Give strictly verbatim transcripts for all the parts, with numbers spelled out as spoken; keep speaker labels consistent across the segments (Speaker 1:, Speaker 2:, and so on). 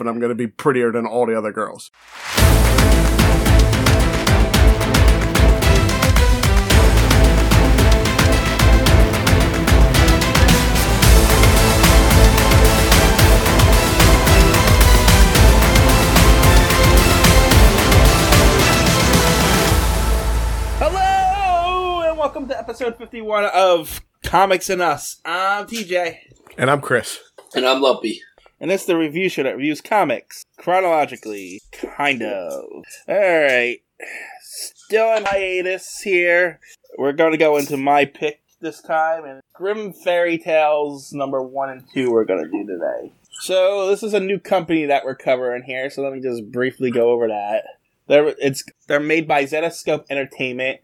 Speaker 1: but I'm going to be prettier than all the other girls.
Speaker 2: Hello, and welcome to episode fifty-one of Comics and Us. I'm T J.
Speaker 1: And I'm Chris.
Speaker 3: And I'm Lumpy.
Speaker 2: And it's the review show that reviews comics chronologically, kind of. Alright, still in hiatus here. We're going to go into my pick this time, and Grim Fairy Tales number one and two we're going to do today. So, this is a new company that we're covering here, so let me just briefly go over that. They're, it's, they're made by Zetascope Entertainment.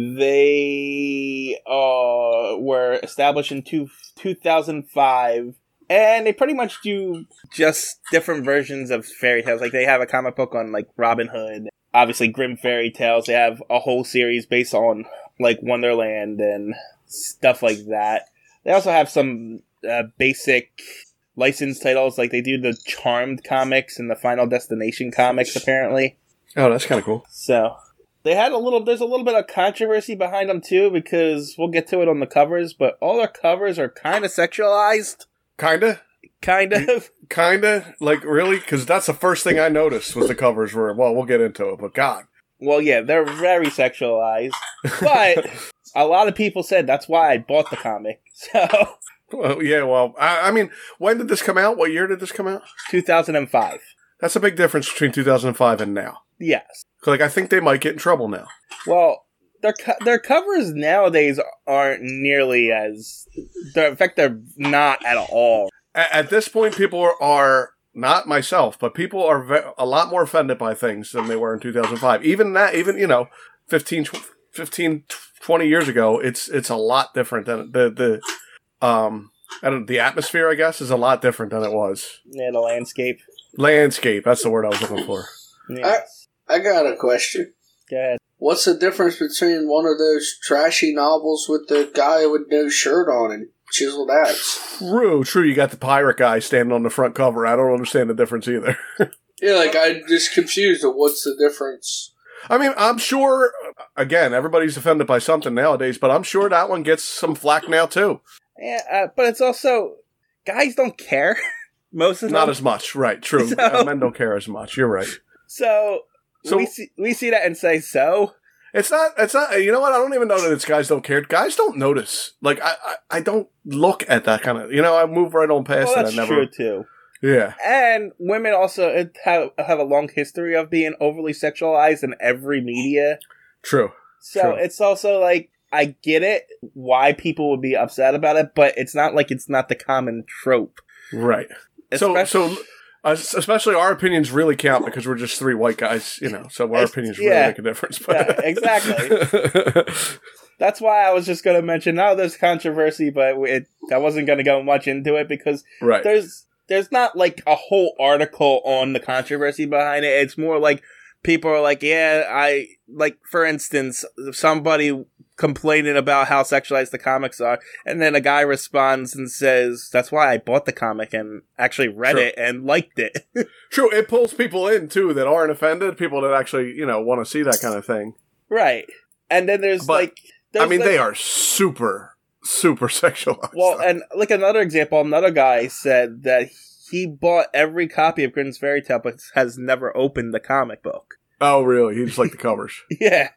Speaker 2: They uh, were established in two, two thousand five, and they pretty much do just different versions of fairy tales. Like, they have a comic book on, like, Robin Hood, obviously Grim Fairy Tales. They have a whole series based on, like, Wonderland and stuff like that. They also have some uh, basic licensed titles, like they do the Charmed comics and the Final Destination comics, apparently.
Speaker 1: Oh, that's kind of cool.
Speaker 2: So, they had a little, there's a little bit of controversy behind them too, because we'll get to it on the covers, but all their covers are kind of sexualized.
Speaker 1: Kinda?
Speaker 2: Kind of.
Speaker 1: Kinda? Like, really? Because that's the first thing I noticed was the covers were, well, we'll get into it, but God.
Speaker 2: Well, yeah, they're very sexualized, but a lot of people said that's why I bought the comic, so.
Speaker 1: Well, yeah, well, I, I mean, when did this come out? What year did this come out?
Speaker 2: two thousand five.
Speaker 1: That's a big difference between two thousand five and now.
Speaker 2: Yes.
Speaker 1: Like, I think they might get in trouble now.
Speaker 2: Well, their co- their covers nowadays aren't nearly as... In fact, they're not at all.
Speaker 1: At, at this point, people are, are, not myself, but people are ve- a lot more offended by things than they were in two thousand five. Even that, even, you know, fifteen, fifteen twenty years ago, it's it's a lot different than the... the um, I don't, the atmosphere, I guess, is a lot different than it was.
Speaker 2: Yeah, the landscape.
Speaker 1: Landscape, that's the word I was looking for.
Speaker 2: Yes.
Speaker 3: I, I got a question.
Speaker 2: Go ahead.
Speaker 3: What's the difference between one of those trashy novels with the guy with no shirt on and chiseled abs?
Speaker 1: True, true. You got the pirate guy standing on the front cover. I don't understand the difference either.
Speaker 3: Yeah, like, I'm just confused of what's the difference.
Speaker 1: I mean, I'm sure, again, everybody's offended by something nowadays, but I'm sure that one gets some flack now, too.
Speaker 2: Yeah, uh, but it's also... Guys don't care. Most of them.
Speaker 1: Not as much, right, true.
Speaker 2: So,
Speaker 1: uh, men don't care as much. You're right.
Speaker 2: So,
Speaker 1: So
Speaker 2: we see we see that and say, so?
Speaker 1: It's not, it's not, you know what, I don't even know that it's guys don't care. Guys don't notice. Like, I, I, I don't look at that kind of, you know, I move right on past
Speaker 2: Well,
Speaker 1: it.
Speaker 2: that's
Speaker 1: I never,
Speaker 2: true, too.
Speaker 1: Yeah.
Speaker 2: And women also have, have a long history of being overly sexualized in every media.
Speaker 1: True.
Speaker 2: So,
Speaker 1: True.
Speaker 2: it's also like, I get it, why people would be upset about it, but it's not like it's not the common trope.
Speaker 1: Right. So,
Speaker 2: Especially-
Speaker 1: so uh, especially our opinions really count because we're just three white guys, you know, so our
Speaker 2: It's-
Speaker 1: opinions really
Speaker 2: yeah.
Speaker 1: make a difference.
Speaker 2: Yeah, exactly. That's why I was just going to mention, now there's controversy, but it, I wasn't going to go much into it because
Speaker 1: right.
Speaker 2: there's there's not like a whole article on the controversy behind it. It's more like people are like, yeah, I, like, for instance, somebody complaining about how sexualized the comics are, and then a guy responds and says, that's why I bought the comic and actually read
Speaker 1: True.
Speaker 2: it and liked it.
Speaker 1: True, it pulls people in, too, that aren't offended, people that actually, you know, want to see that kind of thing.
Speaker 2: Right. And then there's,
Speaker 1: But,
Speaker 2: like... There's
Speaker 1: I mean,
Speaker 2: like,
Speaker 1: they are super, super sexualized.
Speaker 2: Well, and, like, another example, another guy said that he bought every copy of Grimm's Fairy Tale, but has never opened the comic book.
Speaker 1: Oh, really? He just liked the covers.
Speaker 2: Yeah.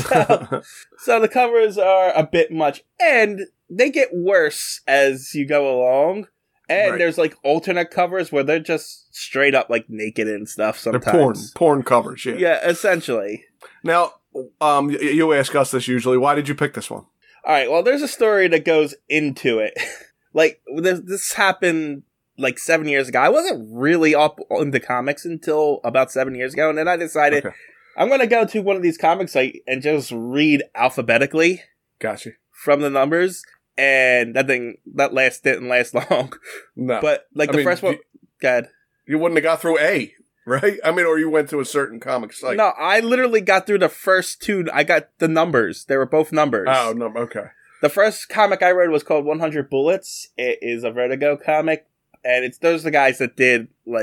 Speaker 2: So, so the covers are a bit much, and they get worse as you go along. And
Speaker 1: Right.
Speaker 2: there's like alternate covers where they're just straight up like naked and stuff sometimes.
Speaker 1: They're porn, porn covers, yeah.
Speaker 2: Yeah, essentially.
Speaker 1: Now, um, y- you ask us this usually. Why did you pick this one?
Speaker 2: All right, well, there's a story that goes into it. Like, this, this happened like seven years ago. I wasn't really up into comics until about seven years ago, and then I decided
Speaker 1: Okay.
Speaker 2: I'm going to go to one of these comic sites and just read alphabetically
Speaker 1: Gotcha.
Speaker 2: from the numbers, and that thing, that last didn't last long.
Speaker 1: No.
Speaker 2: But, like,
Speaker 1: I
Speaker 2: the
Speaker 1: mean,
Speaker 2: first one,
Speaker 1: you-
Speaker 2: God.
Speaker 1: You wouldn't have got through A, right? I mean, or you went to a certain comic site.
Speaker 2: No, I literally got through the first two. I got the numbers. They were both numbers.
Speaker 1: Oh, no, okay.
Speaker 2: The first comic I read was called one hundred Bullets. It is a Vertigo comic, and it's those are the guys that did, like,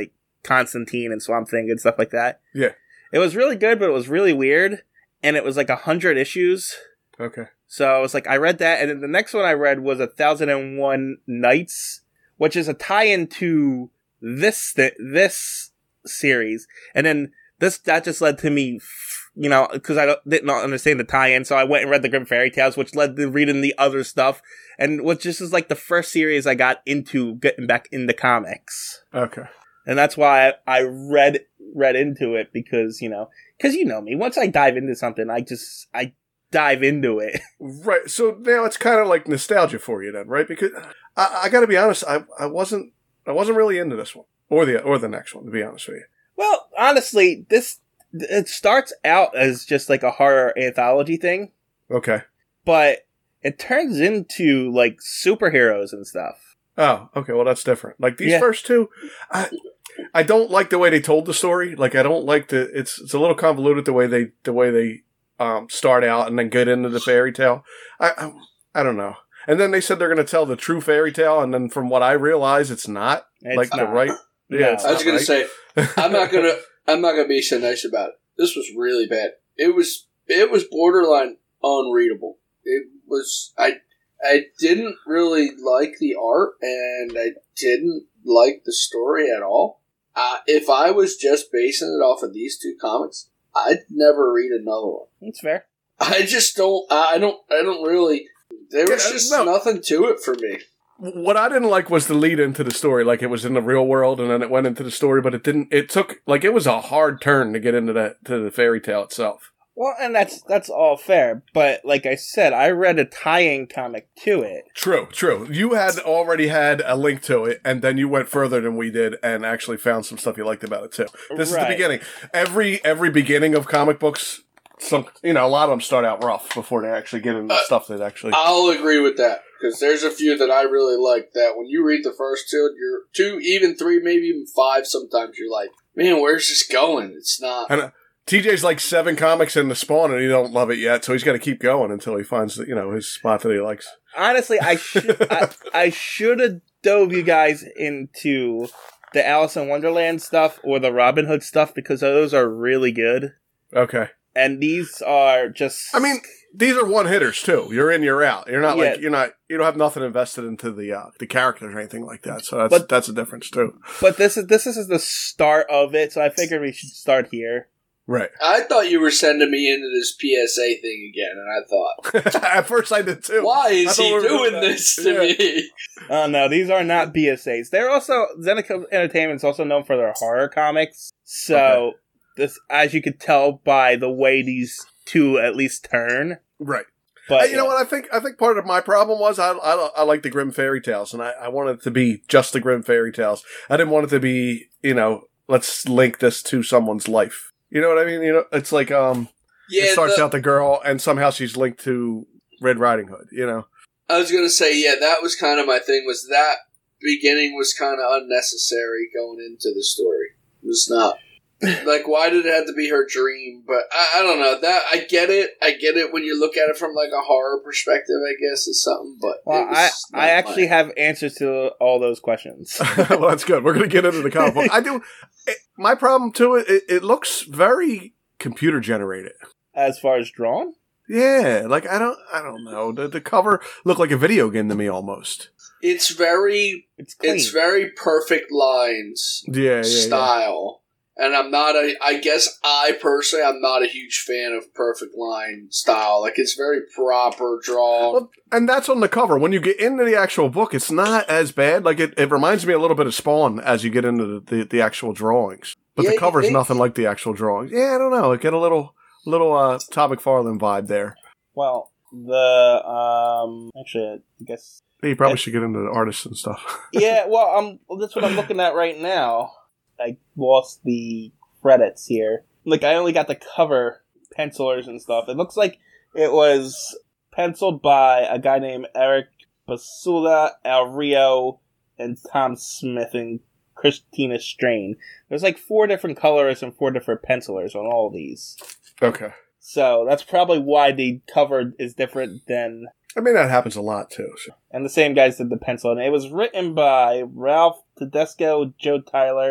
Speaker 2: Constantine and Swamp Thing and stuff like that.
Speaker 1: Yeah.
Speaker 2: It was really good, but it was really weird. And it was like a hundred issues.
Speaker 1: Okay.
Speaker 2: So I was like, I read that. And then the next one I read was A Thousand and One Nights, which is a tie-in to this, th- this series. And then this, that just led to me, you know, because I don't, didn't understand the tie-in. So I went and read the Grimm Fairy Tales, which led to reading the other stuff. And which just is like the first series I got into getting back into comics.
Speaker 1: Okay.
Speaker 2: And that's why I, I read, read into it because, you know, because you know me, once I dive into something, I just, I dive into it.
Speaker 1: Right. So now it's kind of like nostalgia for you then, right? Because I, I got to be honest, I, I wasn't, I wasn't really into this one or the, or the next one, to be honest with you.
Speaker 2: Well, honestly, this, it starts out as just like a horror anthology thing.
Speaker 1: Okay.
Speaker 2: But it turns into like superheroes and stuff.
Speaker 1: Oh, okay. Well, that's different. Like these
Speaker 2: Yeah.
Speaker 1: first two, I, I don't like the way they told the story. Like I don't like the, it's, it's a little convoluted the way they, the way they, um, start out and then get into the fairy tale. I, I, I don't know. And then they said they're going to tell the true fairy tale. And then from what I realize, it's not
Speaker 2: It's
Speaker 1: like
Speaker 2: not.
Speaker 1: the right.
Speaker 2: No.
Speaker 1: Yeah. It's
Speaker 3: I was
Speaker 1: not
Speaker 3: gonna
Speaker 1: right.
Speaker 3: say, I'm not gonna, I'm not gonna be so nice about it. This was really bad. It was, it was borderline unreadable. It was, I, I didn't really like the art, and I didn't like the story at all. Uh, if I was just basing it off of these two comics, I'd never read another one.
Speaker 2: That's fair.
Speaker 3: I just don't. I don't. I don't really. There was
Speaker 1: Yeah,
Speaker 3: just
Speaker 1: no.
Speaker 3: nothing to it for me.
Speaker 1: What I didn't like was the lead into the story. Like it was in the real world, and then it went into the story, but it didn't. It took like it was a hard turn to get into that to the fairy tale itself.
Speaker 2: Well, and that's that's all fair. But like I said, I read a tie-in comic to it.
Speaker 1: True, true. You had already had a link to it, and then you went further than we did, and actually found some stuff you liked about it too. This is
Speaker 2: Right.
Speaker 1: the beginning. Every every beginning of comic books, some you know, a lot of them start out rough before they actually get into
Speaker 3: Uh,
Speaker 1: stuff that actually.
Speaker 3: I'll agree with that because there's a few that I really like. That when you read the first two, you're two, even three, maybe even five. Sometimes you're like, man, where's this going? It's not.
Speaker 1: And, uh, T J's like seven comics in the Spawn, and he don't love it yet, so he's got to keep going until he finds you know his spot that he likes.
Speaker 2: Honestly, I should I, I should have dove you guys into the Alice in Wonderland stuff or the Robin Hood stuff because those are really good.
Speaker 1: Okay.
Speaker 2: And these are just.
Speaker 1: I mean, these are one hitters too. You're in, you're out. You're not
Speaker 2: Yeah.
Speaker 1: like you're not. You don't have nothing invested into the uh, the characters or anything like that. So that's
Speaker 2: But-
Speaker 1: that's a difference too.
Speaker 2: but this is this is the start of it, so I figured we should start here.
Speaker 1: Right.
Speaker 3: I thought you were sending me into this P S A thing again, and I thought,
Speaker 1: At first, I did too.
Speaker 3: why
Speaker 1: I
Speaker 3: is
Speaker 1: thought
Speaker 3: he
Speaker 1: we were
Speaker 3: doing
Speaker 1: that.
Speaker 3: this to
Speaker 1: Yeah.
Speaker 3: me?
Speaker 2: Oh no, these are not B S As. They're also Zeneca Entertainment is also known for their horror comics. So
Speaker 1: Okay.
Speaker 2: this, as you could tell by the way these two at least turn.
Speaker 1: Right.
Speaker 2: But
Speaker 1: Hey, you know what I think? I think part of my problem was I I, I like the Grimm fairy tales, and I, I wanted it to be just the Grimm fairy tales. I didn't want it to be you know let's link this to someone's life. You know what I mean? You know, it's like um,
Speaker 3: Yeah,
Speaker 1: it starts
Speaker 3: the-
Speaker 1: out the girl, and somehow she's linked to Red Riding Hood. You know.
Speaker 3: I was gonna say, yeah, that was kind of my thing. Was that beginning was kind of unnecessary going into the story. It was not like why did it have to be her dream? But I, I don't know that I get it. I get it when you look at it from like a horror perspective. I guess is something. But
Speaker 2: Well,
Speaker 3: it was
Speaker 2: I
Speaker 3: not
Speaker 2: I actually
Speaker 3: mine.
Speaker 2: have answers to all those questions.
Speaker 1: Well, that's good. We're going to get into the comic book. I do. It, my problem too. It, it looks very computer generated.
Speaker 2: As far as drawn,
Speaker 1: Yeah, like I don't. I don't know. The, the cover looked like a video game to me almost.
Speaker 3: It's very
Speaker 2: it's clean.
Speaker 3: it's very perfect lines
Speaker 1: Yeah, yeah, yeah.
Speaker 3: style. And I'm not a, I guess I personally, I'm not a huge fan of perfect line style. Like, it's very proper drawn.
Speaker 1: Well, and that's on the cover. When you get into the actual book, it's not as bad. Like, it, it reminds me a little bit of Spawn as you get into the, the, the actual drawings. But
Speaker 3: Yeah,
Speaker 1: the
Speaker 3: you
Speaker 1: cover's
Speaker 3: think-
Speaker 1: nothing like the actual drawings. Yeah, I don't know. It get a little, little, uh, Todd McFarlane vibe there.
Speaker 2: Well, the um actually, I guess
Speaker 1: You probably
Speaker 2: It-
Speaker 1: should get into the artists and stuff.
Speaker 2: yeah. Well, um, that's what I'm looking at right now. I lost the credits here. Like, I only got the cover pencilers and stuff. It looks like it was penciled by a guy named Eric Basula, Al Rio, and Tom Smith and Christina Strain. There's like four different colors and four different pencilers on all of these.
Speaker 1: Okay.
Speaker 2: So that's probably why the cover is different than...
Speaker 1: I mean, that happens a lot, too. So.
Speaker 2: And the same guys did the pencil. And it was written by Ralph Tedesco, Joe Tyler,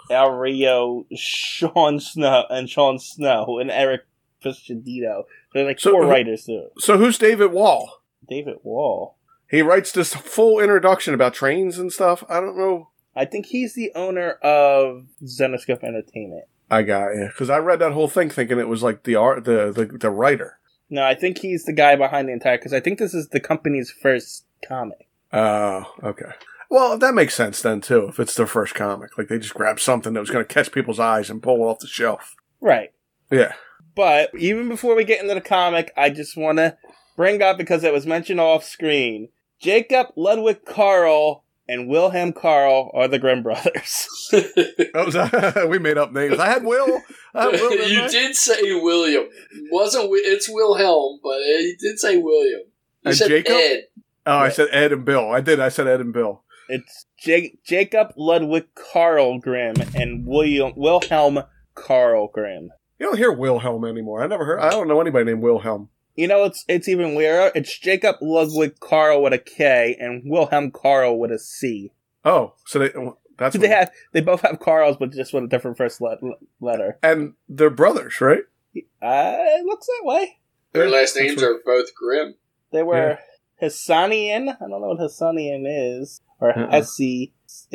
Speaker 2: Al Rio, Sean Snow, and Sean Snow, and Eric Piscadito. There's like
Speaker 1: So
Speaker 2: four
Speaker 1: who-
Speaker 2: writers to it.
Speaker 1: So who's David Wall?
Speaker 2: David Wall.
Speaker 1: He writes this full introduction about trains and stuff. I don't know.
Speaker 2: I think he's the owner of Zenoscope Entertainment.
Speaker 1: I got you because I read that whole thing thinking it was like the art, the the, the writer.
Speaker 2: No, I think he's the guy behind the entire, because I think this is the company's first comic.
Speaker 1: Oh, okay. Well, that makes sense then too. If it's their first comic, like they just grabbed something that was going to catch people's eyes and pull it off the shelf.
Speaker 2: Right.
Speaker 1: Yeah.
Speaker 2: But even before we get into the comic, I just want to bring up, because it was mentioned off screen, Jacob Ludwig Carl and Wilhelm Carl are the Grimm brothers.
Speaker 1: That was, we made up names. I had Will. I had Will didn't
Speaker 3: You
Speaker 1: I?
Speaker 3: did say William. Wasn't Wi- it's Wilhelm, but uh, you did say William. You
Speaker 1: And
Speaker 3: said
Speaker 1: Jacob?
Speaker 3: Ed.
Speaker 1: Oh, I said Ed and Bill. I did. I said Ed and Bill.
Speaker 2: It's J- Jacob Ludwig Carl Grimm and William Wilhelm Carl Grimm.
Speaker 1: You don't hear Wilhelm anymore. I never heard. I don't know anybody named Wilhelm.
Speaker 2: You know, it's it's even weirder. It's Jacob Ludwig Carl with a K and Wilhelm Carl with a C.
Speaker 1: Oh, so they that's
Speaker 2: They
Speaker 1: what-
Speaker 2: have they both have Carls, but just with a different first le- letter.
Speaker 1: and they're brothers, right?
Speaker 2: Uh, it looks that way.
Speaker 3: Their
Speaker 1: Yeah,
Speaker 3: last
Speaker 1: that's
Speaker 3: names
Speaker 1: what-
Speaker 3: are both Grimm.
Speaker 2: They were Hessanian. I don't know what Hessanian is. Or
Speaker 1: Uh-uh.
Speaker 2: Hesse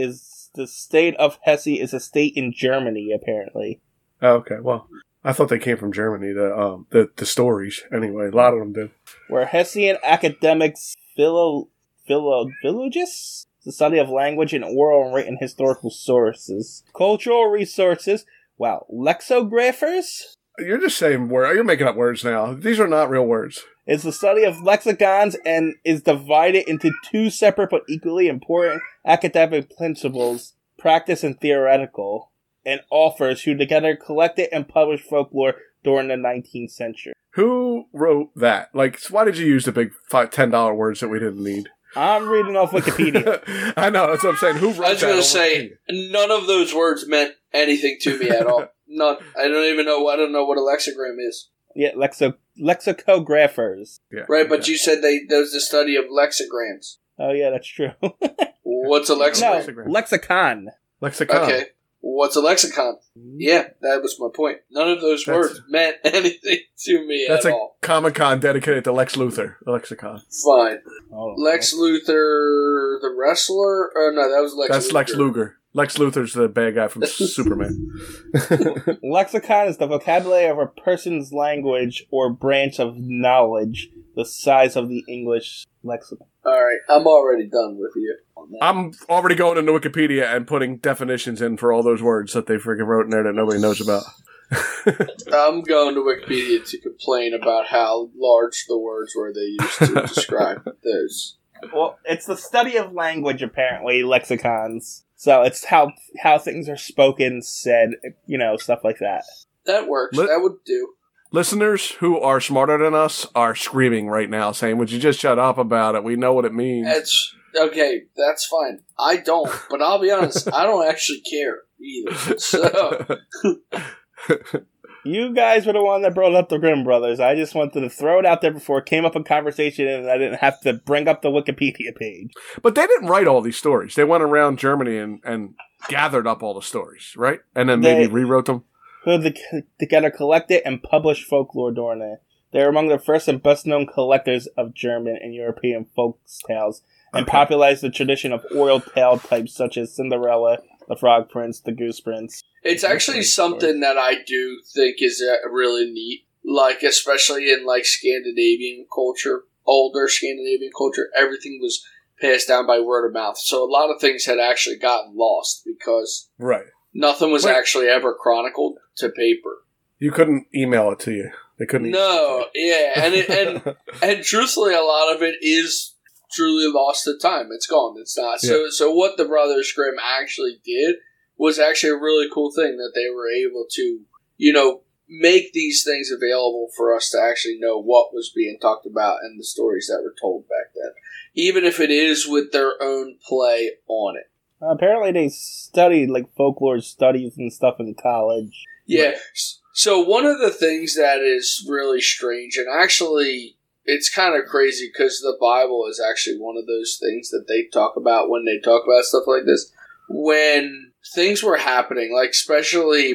Speaker 2: is the state of Hesse is a state in Germany, apparently.
Speaker 1: Oh, okay. Well, I thought they came from Germany. The um the the stories anyway. A lot of them did.
Speaker 2: Where Hessian academics philo philo philologists, the study of language and oral and written historical sources, cultural resources. Wow, lexicographers
Speaker 1: You're just saying word. You're making up words now. These are not real words.
Speaker 2: is the study of lexicons and is divided into two separate but equally important academic principles, practice and theoretical, and authors who together collected and published folklore during the nineteenth century.
Speaker 1: Who wrote that? Like, why did you use the big five, ten dollar words that we didn't need?
Speaker 2: I'm reading off Wikipedia.
Speaker 1: I know, that's what I'm saying. Who wrote
Speaker 3: I was
Speaker 1: that
Speaker 3: going
Speaker 1: on
Speaker 3: to say,
Speaker 1: Wikipedia?
Speaker 3: none of those words meant anything to me at all. None. I don't even know. I don't know what a lexigram is.
Speaker 2: Yeah, lexo lexicographers.
Speaker 1: Yeah,
Speaker 3: Right, but
Speaker 1: okay.
Speaker 3: you said they there's the study of lexicograms.
Speaker 2: Oh yeah, that's true.
Speaker 3: What's a
Speaker 2: no,
Speaker 3: lexicon?
Speaker 1: Lexigram.
Speaker 2: lexicon.
Speaker 1: Lexicon.
Speaker 3: Okay. What's a lexicon? Yeah, that was my point. None of those
Speaker 1: That's-
Speaker 3: words meant anything to me
Speaker 1: That's
Speaker 3: at
Speaker 1: a
Speaker 3: all.
Speaker 1: Comic Con dedicated to Lex Luthor. A lexicon.
Speaker 3: Fine.
Speaker 2: Oh,
Speaker 3: Lex Luthor, the wrestler? Oh, no, that was Lex
Speaker 1: That's
Speaker 3: Luthor.
Speaker 1: Lex Luger. Lex Luthor's the bad guy from Superman.
Speaker 2: lexicon is the vocabulary of a person's language or branch of knowledge, the size of the English lexicon.
Speaker 3: All right, I'm already done with you on that.
Speaker 1: I'm already going into Wikipedia and putting definitions in for all those words that they freaking wrote in there that nobody knows about.
Speaker 3: I'm going to Wikipedia to complain about how large the words were they used to describe those.
Speaker 2: Well, it's the study of language, apparently, lexicons. So it's how how things are spoken, said, you know, stuff like that.
Speaker 3: That works.
Speaker 1: Li-
Speaker 3: that would do.
Speaker 1: Listeners who are smarter than us are screaming right now, saying, "Would you just shut up about it? We know what it means."
Speaker 3: It's okay. That's fine. I don't, but I'll be honest. I don't actually care either. So
Speaker 2: You guys were the one that brought up the Grimm brothers. I just wanted to throw it out there before it came up in conversation and I didn't have to bring up the Wikipedia page.
Speaker 1: But they didn't write all these stories. They went around Germany and, and gathered up all the stories, right? And then maybe
Speaker 2: They-
Speaker 1: rewrote them.
Speaker 2: Who the, together collected and published folklore during it. They are among the first and best known collectors of German and European folk tales and
Speaker 1: Okay.
Speaker 2: popularized the tradition of oral tale types such as Cinderella, the Frog Prince, the Goose Prince.
Speaker 3: it's actually something that I do think is uh, really neat. Like, especially in like Scandinavian culture, older Scandinavian culture, everything was passed down by word of mouth. So a lot of things had actually gotten lost because
Speaker 1: Right.
Speaker 3: nothing was
Speaker 1: Wait.
Speaker 3: actually ever chronicled to paper.
Speaker 1: You couldn't email it to you. They couldn't.
Speaker 3: No, yeah, and it, and and truthfully, a lot of it is truly lost to time. It's gone. It's not. So so what the Brothers Grimm actually did was actually a really cool thing that they were able to, you know, make these things available for us to actually know what was being talked about and the stories that were told back then, even if it is with their own play on it.
Speaker 2: Uh, apparently they studied like folklore studies and stuff in college.
Speaker 3: Yeah. So one of the things that is really strange, and actually it's kind of crazy because the Bible is actually one of those things that they talk about when they talk about stuff like this. When things were happening, like especially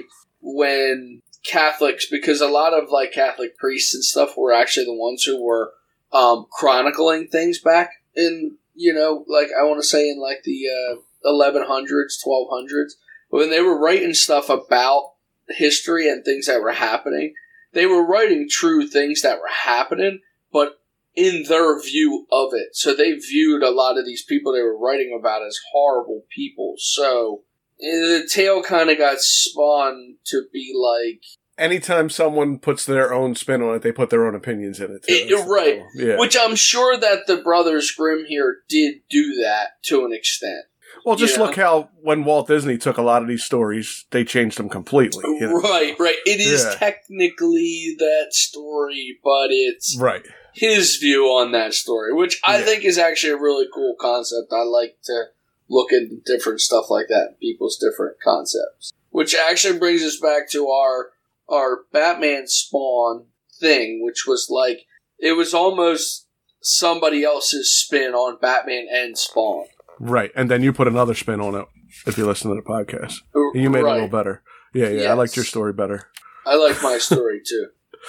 Speaker 3: when Catholics, because a lot of like Catholic priests and stuff were actually the ones who were um, chronicling things back in, you know, like I want to say in like the uh, eleven hundreds, twelve hundreds, when they were writing stuff about history and things that were happening. They were writing true things that were happening, but in their view of it. So they viewed a lot of these people they were writing about as horrible people. So the tale kind of got spun to be like...
Speaker 1: Anytime someone puts their own spin on it, they put their own opinions in it. Too.
Speaker 3: It, right.
Speaker 1: Yeah.
Speaker 3: Which I'm sure that the Brothers Grimm here did do that to an extent.
Speaker 1: Well, just
Speaker 3: you know?
Speaker 1: look how when Walt Disney took a lot of these stories, they changed them completely. You know?
Speaker 3: Right, right. It is
Speaker 1: Yeah.
Speaker 3: technically that story, but it's
Speaker 1: Right.
Speaker 3: his view on that story, which I
Speaker 1: Yeah.
Speaker 3: think is actually a really cool concept. I like to look into different stuff like that, people's different concepts. Which actually brings us back to our our Batman Spawn thing, which was like, it was almost somebody else's spin on Batman and Spawn.
Speaker 1: Right. And then you put another spin on it if you listen to the podcast. You made
Speaker 3: right.
Speaker 1: it a little better. Yeah, yeah.
Speaker 3: Yes.
Speaker 1: I liked your story better.
Speaker 3: I like my story too.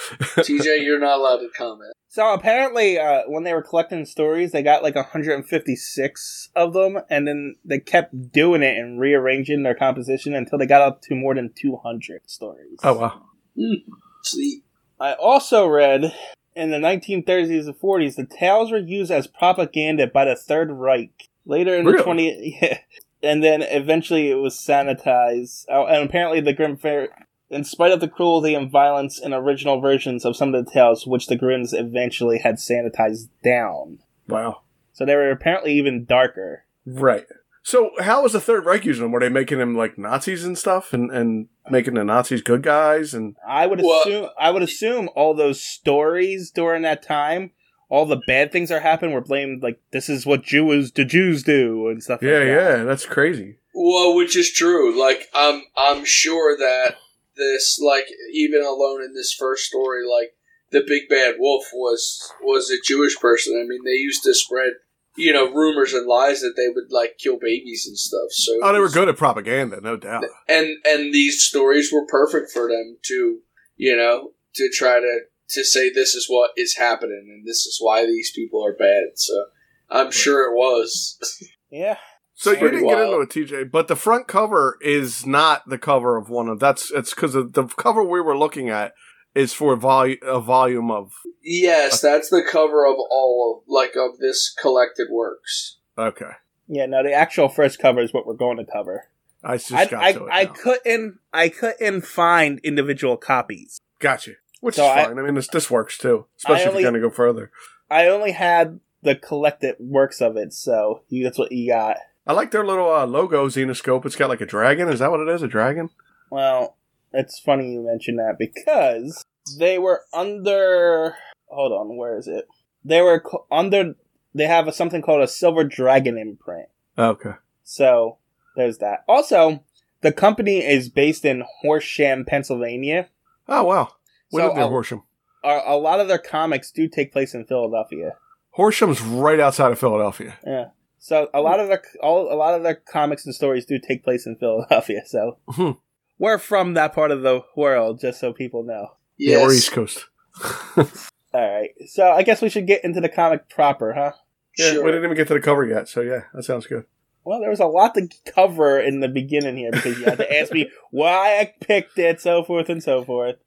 Speaker 3: T J, you're not allowed to comment.
Speaker 2: So apparently, uh, when they were collecting stories, they got like one hundred fifty-six of them, and then they kept doing it and rearranging their composition until they got up to more than two hundred stories.
Speaker 1: Oh, wow.
Speaker 3: Mm, sweet.
Speaker 2: I also read in the nineteen thirties and forties, the tales were used as propaganda by the Third Reich. Later in
Speaker 1: Really?
Speaker 2: the twentieth, yeah, and then eventually it was sanitized. Oh, and apparently the Grimm Fair, in spite of the cruelty and violence in original versions of some of the tales, which the Grimms eventually had sanitized down.
Speaker 1: Wow.
Speaker 2: So they were apparently even darker.
Speaker 1: Right. So how was the Third Reich using them? Were they making them like Nazis and stuff and, and making the Nazis good guys? And
Speaker 2: I would
Speaker 3: Well-
Speaker 2: assume I would assume all those stories during that time, all the bad things that happened were blamed, like, this is what Jews the Jews do and stuff
Speaker 1: yeah,
Speaker 2: like that.
Speaker 1: yeah, that's crazy.
Speaker 3: Well, which is true. Like, I'm, I'm sure that this, like, even alone in this first story, like, the big bad wolf was was a Jewish person. I mean, they used to spread, you know, rumors and lies that they would, like, kill babies and stuff. So
Speaker 1: Oh, they were good at propaganda, no doubt.
Speaker 3: and and these stories were perfect for them to, you know, to try to to say this is what is happening and this is why these people are bad. So I'm sure it was.
Speaker 2: Yeah.
Speaker 1: So you
Speaker 3: Pretty
Speaker 1: didn't get
Speaker 3: wild.
Speaker 1: into it, T J, but the front cover is not the cover of one of that's. It's because the cover we were looking at is for a, volu- a volume of.
Speaker 3: Yes, that's the cover of all of like of this collected works.
Speaker 1: Okay,
Speaker 2: Yeah, no, the actual first cover is what we're going to cover.
Speaker 1: I just
Speaker 2: I
Speaker 1: got
Speaker 2: I,
Speaker 1: to it.
Speaker 2: I
Speaker 1: now.
Speaker 2: couldn't I couldn't find individual copies.
Speaker 1: Gotcha. Which
Speaker 2: So
Speaker 1: is
Speaker 2: I-
Speaker 1: fine. I, mean, this this works too, especially
Speaker 2: I only-
Speaker 1: if you're going to go further.
Speaker 2: I only had the collected works of it, so you, that's what you got.
Speaker 1: I like their little uh, logo, Xenoscope. It's got like a dragon. Is that what it is? A dragon?
Speaker 2: Well, it's funny you mention that because they were under. Hold on, where is it? They were co- under. They have a, something called a Silver Dragon imprint.
Speaker 1: Okay.
Speaker 2: So there's that. Also, the company is based in Horsham, Pennsylvania.
Speaker 1: Oh wow. We
Speaker 2: So,
Speaker 1: live near
Speaker 2: uh,
Speaker 1: Horsham.
Speaker 2: A, a lot of their comics do take place in Philadelphia.
Speaker 1: Horsham's right outside of Philadelphia.
Speaker 2: Yeah. So a lot of their all a lot of their comics and stories do take place in Philadelphia. So
Speaker 1: Hmm.
Speaker 2: we're from that part of the world, just so people know.
Speaker 1: Yeah, or
Speaker 3: Yes.
Speaker 1: East Coast.
Speaker 2: All right. So I guess we should get into the comic proper, huh?
Speaker 1: Yeah,
Speaker 3: Sure.
Speaker 1: we didn't even get to the cover yet, so yeah, that sounds good.
Speaker 2: Well, there was a lot to cover in the beginning here because you had to ask me why I picked it, so forth and so forth.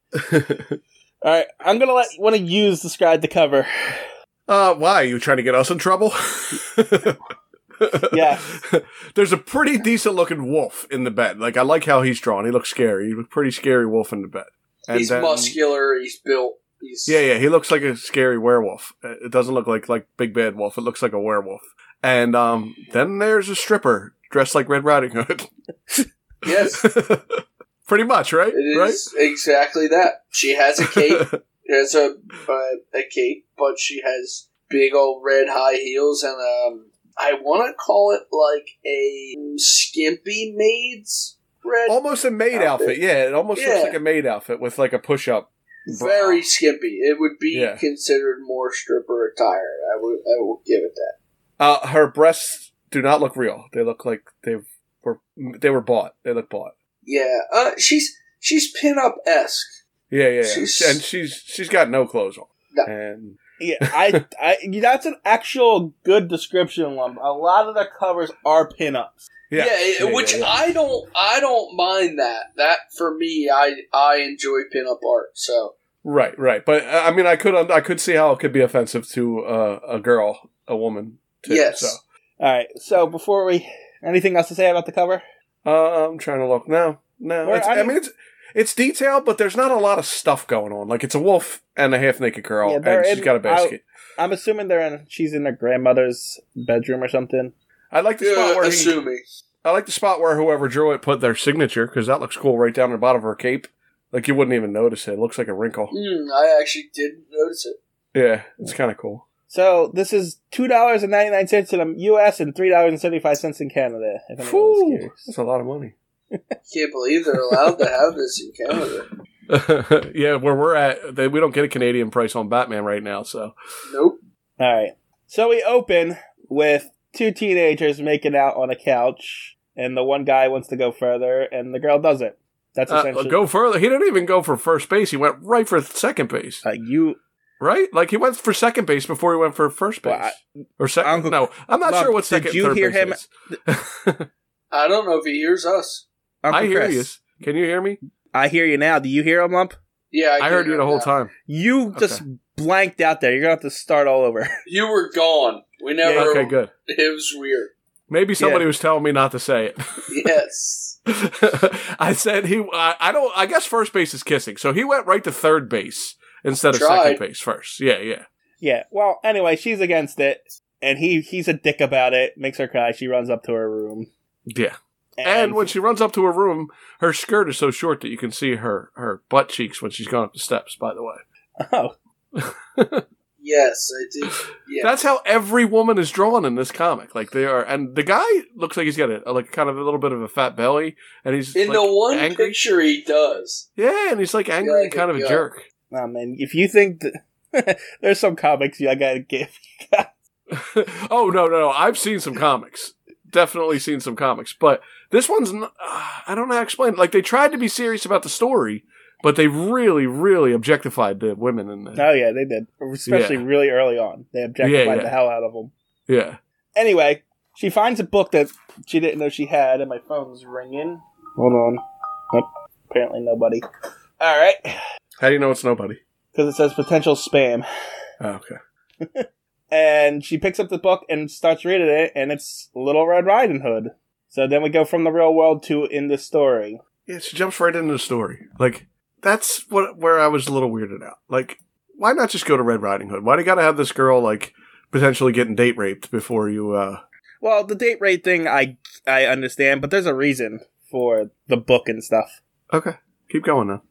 Speaker 2: All right, I'm gonna let one of you describe the cover.
Speaker 1: uh, why? Are you trying to get us in trouble?
Speaker 2: Yeah.
Speaker 1: There's a pretty decent looking wolf in the bed. Like, I like how he's drawn. He looks scary. He's a pretty scary wolf in the bed. And
Speaker 3: He's
Speaker 1: then-
Speaker 3: muscular. He's built. He's
Speaker 1: Yeah, yeah, he looks like a scary werewolf. Uh, It doesn't look like like Big Bad Wolf. It looks like a werewolf. And um, then there's a stripper dressed like Red Riding Hood.
Speaker 3: Yes,
Speaker 1: Pretty much, right?
Speaker 3: it
Speaker 1: Right?
Speaker 3: is exactly that. She has a cape. She has a uh, a cape, but she has big old red high heels and um. I want to call it like a skimpy maid's red.
Speaker 1: Almost a maid outfit.
Speaker 3: Outfit.
Speaker 1: Yeah, it almost
Speaker 3: Yeah.
Speaker 1: looks like a maid outfit with like a push-up. bra.
Speaker 3: Very skimpy. It would be
Speaker 1: Yeah.
Speaker 3: considered more stripper attire. I would. I will give it that.
Speaker 1: Uh, her breasts do not look real. They look like they were they were bought. They look bought.
Speaker 3: Yeah, uh, she's she's pinup esque.
Speaker 1: Yeah, yeah, yeah.
Speaker 3: She's-
Speaker 1: and she's she's got no clothes on.
Speaker 3: No.
Speaker 1: And
Speaker 2: Yeah, I, I, that's an actual good description, Lump. A lot of the covers are pinups.
Speaker 1: yeah,
Speaker 3: Yeah,
Speaker 1: yeah,
Speaker 3: which
Speaker 1: yeah, yeah.
Speaker 3: I don't I don't mind that. That for me, I I enjoy pinup art. So
Speaker 1: Right, right. But uh, I mean, I could I could see how it could be offensive to uh, a girl, a woman. Too,
Speaker 3: yes,
Speaker 1: So
Speaker 2: All right, so before we, anything else to say about the cover?
Speaker 1: uh, I'm trying to look. No, no.
Speaker 2: Well,
Speaker 1: It's,
Speaker 2: I
Speaker 1: I,
Speaker 2: mean-
Speaker 1: mean, it's it's detailed, but there's not a lot of stuff going on. Like it's a wolf and a half naked girl,
Speaker 2: Yeah, they're
Speaker 1: and she's
Speaker 2: in-
Speaker 1: got a basket.
Speaker 2: I'm assuming they're in. She's in her grandmother's bedroom or something.
Speaker 1: I like the spot
Speaker 3: yeah,
Speaker 1: where he,
Speaker 3: assuming.
Speaker 1: I like the spot where whoever drew it put their signature because that looks cool right down the bottom of her cape. Like you wouldn't even notice it. It looks like a wrinkle.
Speaker 3: Mm, I actually didn't notice it.
Speaker 1: Yeah, it's kind of cool.
Speaker 2: So this is two dollars and ninety nine cents in the U S and three dollars and seventy five cents in Canada. If anyone's
Speaker 1: Phew,
Speaker 2: curious.
Speaker 1: that's a lot of money.
Speaker 3: Can't believe they're allowed to have this in Canada.
Speaker 1: Yeah, where we're at, they, we don't get a Canadian price on Batman right now. So
Speaker 3: Nope.
Speaker 2: All right. So we open with two teenagers making out on a couch, and the one guy wants to go further, and the girl doesn't. That's
Speaker 1: uh,
Speaker 2: essentially
Speaker 1: go further. He didn't even go for first base. He went right for second base.
Speaker 2: uh, you.
Speaker 1: Right? Like he went for second base before he went for first base.
Speaker 2: Well, I-
Speaker 1: or second?
Speaker 2: Uncle-
Speaker 1: No, I'm not
Speaker 2: Mom,
Speaker 1: sure what
Speaker 2: did
Speaker 1: second.
Speaker 2: you
Speaker 1: third
Speaker 2: hear
Speaker 1: base
Speaker 2: him-
Speaker 1: is.
Speaker 3: I don't know if he hears us.
Speaker 2: Uncle
Speaker 1: I hear
Speaker 2: Chris,
Speaker 1: you. Can you hear me?
Speaker 2: I hear you now. Do you hear him, Lump?
Speaker 3: Yeah, I,
Speaker 1: I heard
Speaker 3: can
Speaker 1: you the
Speaker 3: hear
Speaker 1: whole
Speaker 3: now.
Speaker 1: time.
Speaker 2: You just blanked out there. You're gonna have to start all over.
Speaker 3: You were gone. We never.
Speaker 2: Yeah,
Speaker 1: Okay, good.
Speaker 3: It was weird.
Speaker 1: Maybe somebody
Speaker 2: Yeah.
Speaker 1: was telling me not to say it.
Speaker 3: Yes.
Speaker 1: I said he. I, I don't. I guess first base is kissing, so he went right to third base instead of
Speaker 3: Tried.
Speaker 1: second base first. Yeah, yeah.
Speaker 2: Yeah. Well, anyway, she's against it, and he he's a dick about it. Makes her cry. She runs up to her room,
Speaker 1: Yeah. And when she runs up to her room, her skirt is so short that you can see her, her butt cheeks when she's going up the steps, by the way.
Speaker 2: oh,
Speaker 3: Yes, I did. Yeah.
Speaker 1: That's how every woman is drawn in this comic. Like they are, and the guy looks like he's got a, like kind of a little bit of a fat belly, and he's
Speaker 3: in
Speaker 1: like,
Speaker 3: the one
Speaker 1: angry.
Speaker 3: picture he does.
Speaker 1: Yeah, and he's like angry
Speaker 3: Yeah,
Speaker 1: and kind of a
Speaker 3: yeah.
Speaker 1: jerk.
Speaker 2: I mean, if you think that there's some comics you I gotta give.
Speaker 1: Oh no, no, no! I've seen some comics. Definitely seen some comics, but this one's not, uh, I don't know how to explain it. Like they tried to be serious about the story, but they really, really objectified the women in the
Speaker 2: Oh yeah, they did, especially
Speaker 1: Yeah.
Speaker 2: really early on. They objectified
Speaker 1: Yeah, yeah.
Speaker 2: the hell out of them.
Speaker 1: yeah.
Speaker 2: Anyway, she finds a book that she didn't know she had, and my phone's ringing. Hold on. Nope. Apparently nobody. All right,
Speaker 1: How do you know it's nobody?
Speaker 2: because it says potential spam.
Speaker 1: Oh, okay.
Speaker 2: And she picks up the book and starts reading it, and it's Little Red Riding Hood. So then we go from the real world to in the story.
Speaker 1: Yeah, she jumps right into the story. Like that's what where I was a little weirded out. Like, why not just go to Red Riding Hood? Why do you got to have this girl like potentially getting date raped before you? uh
Speaker 2: Well, the date rate thing, I I understand, but there's a reason for the book and stuff.
Speaker 1: Okay, keep going now.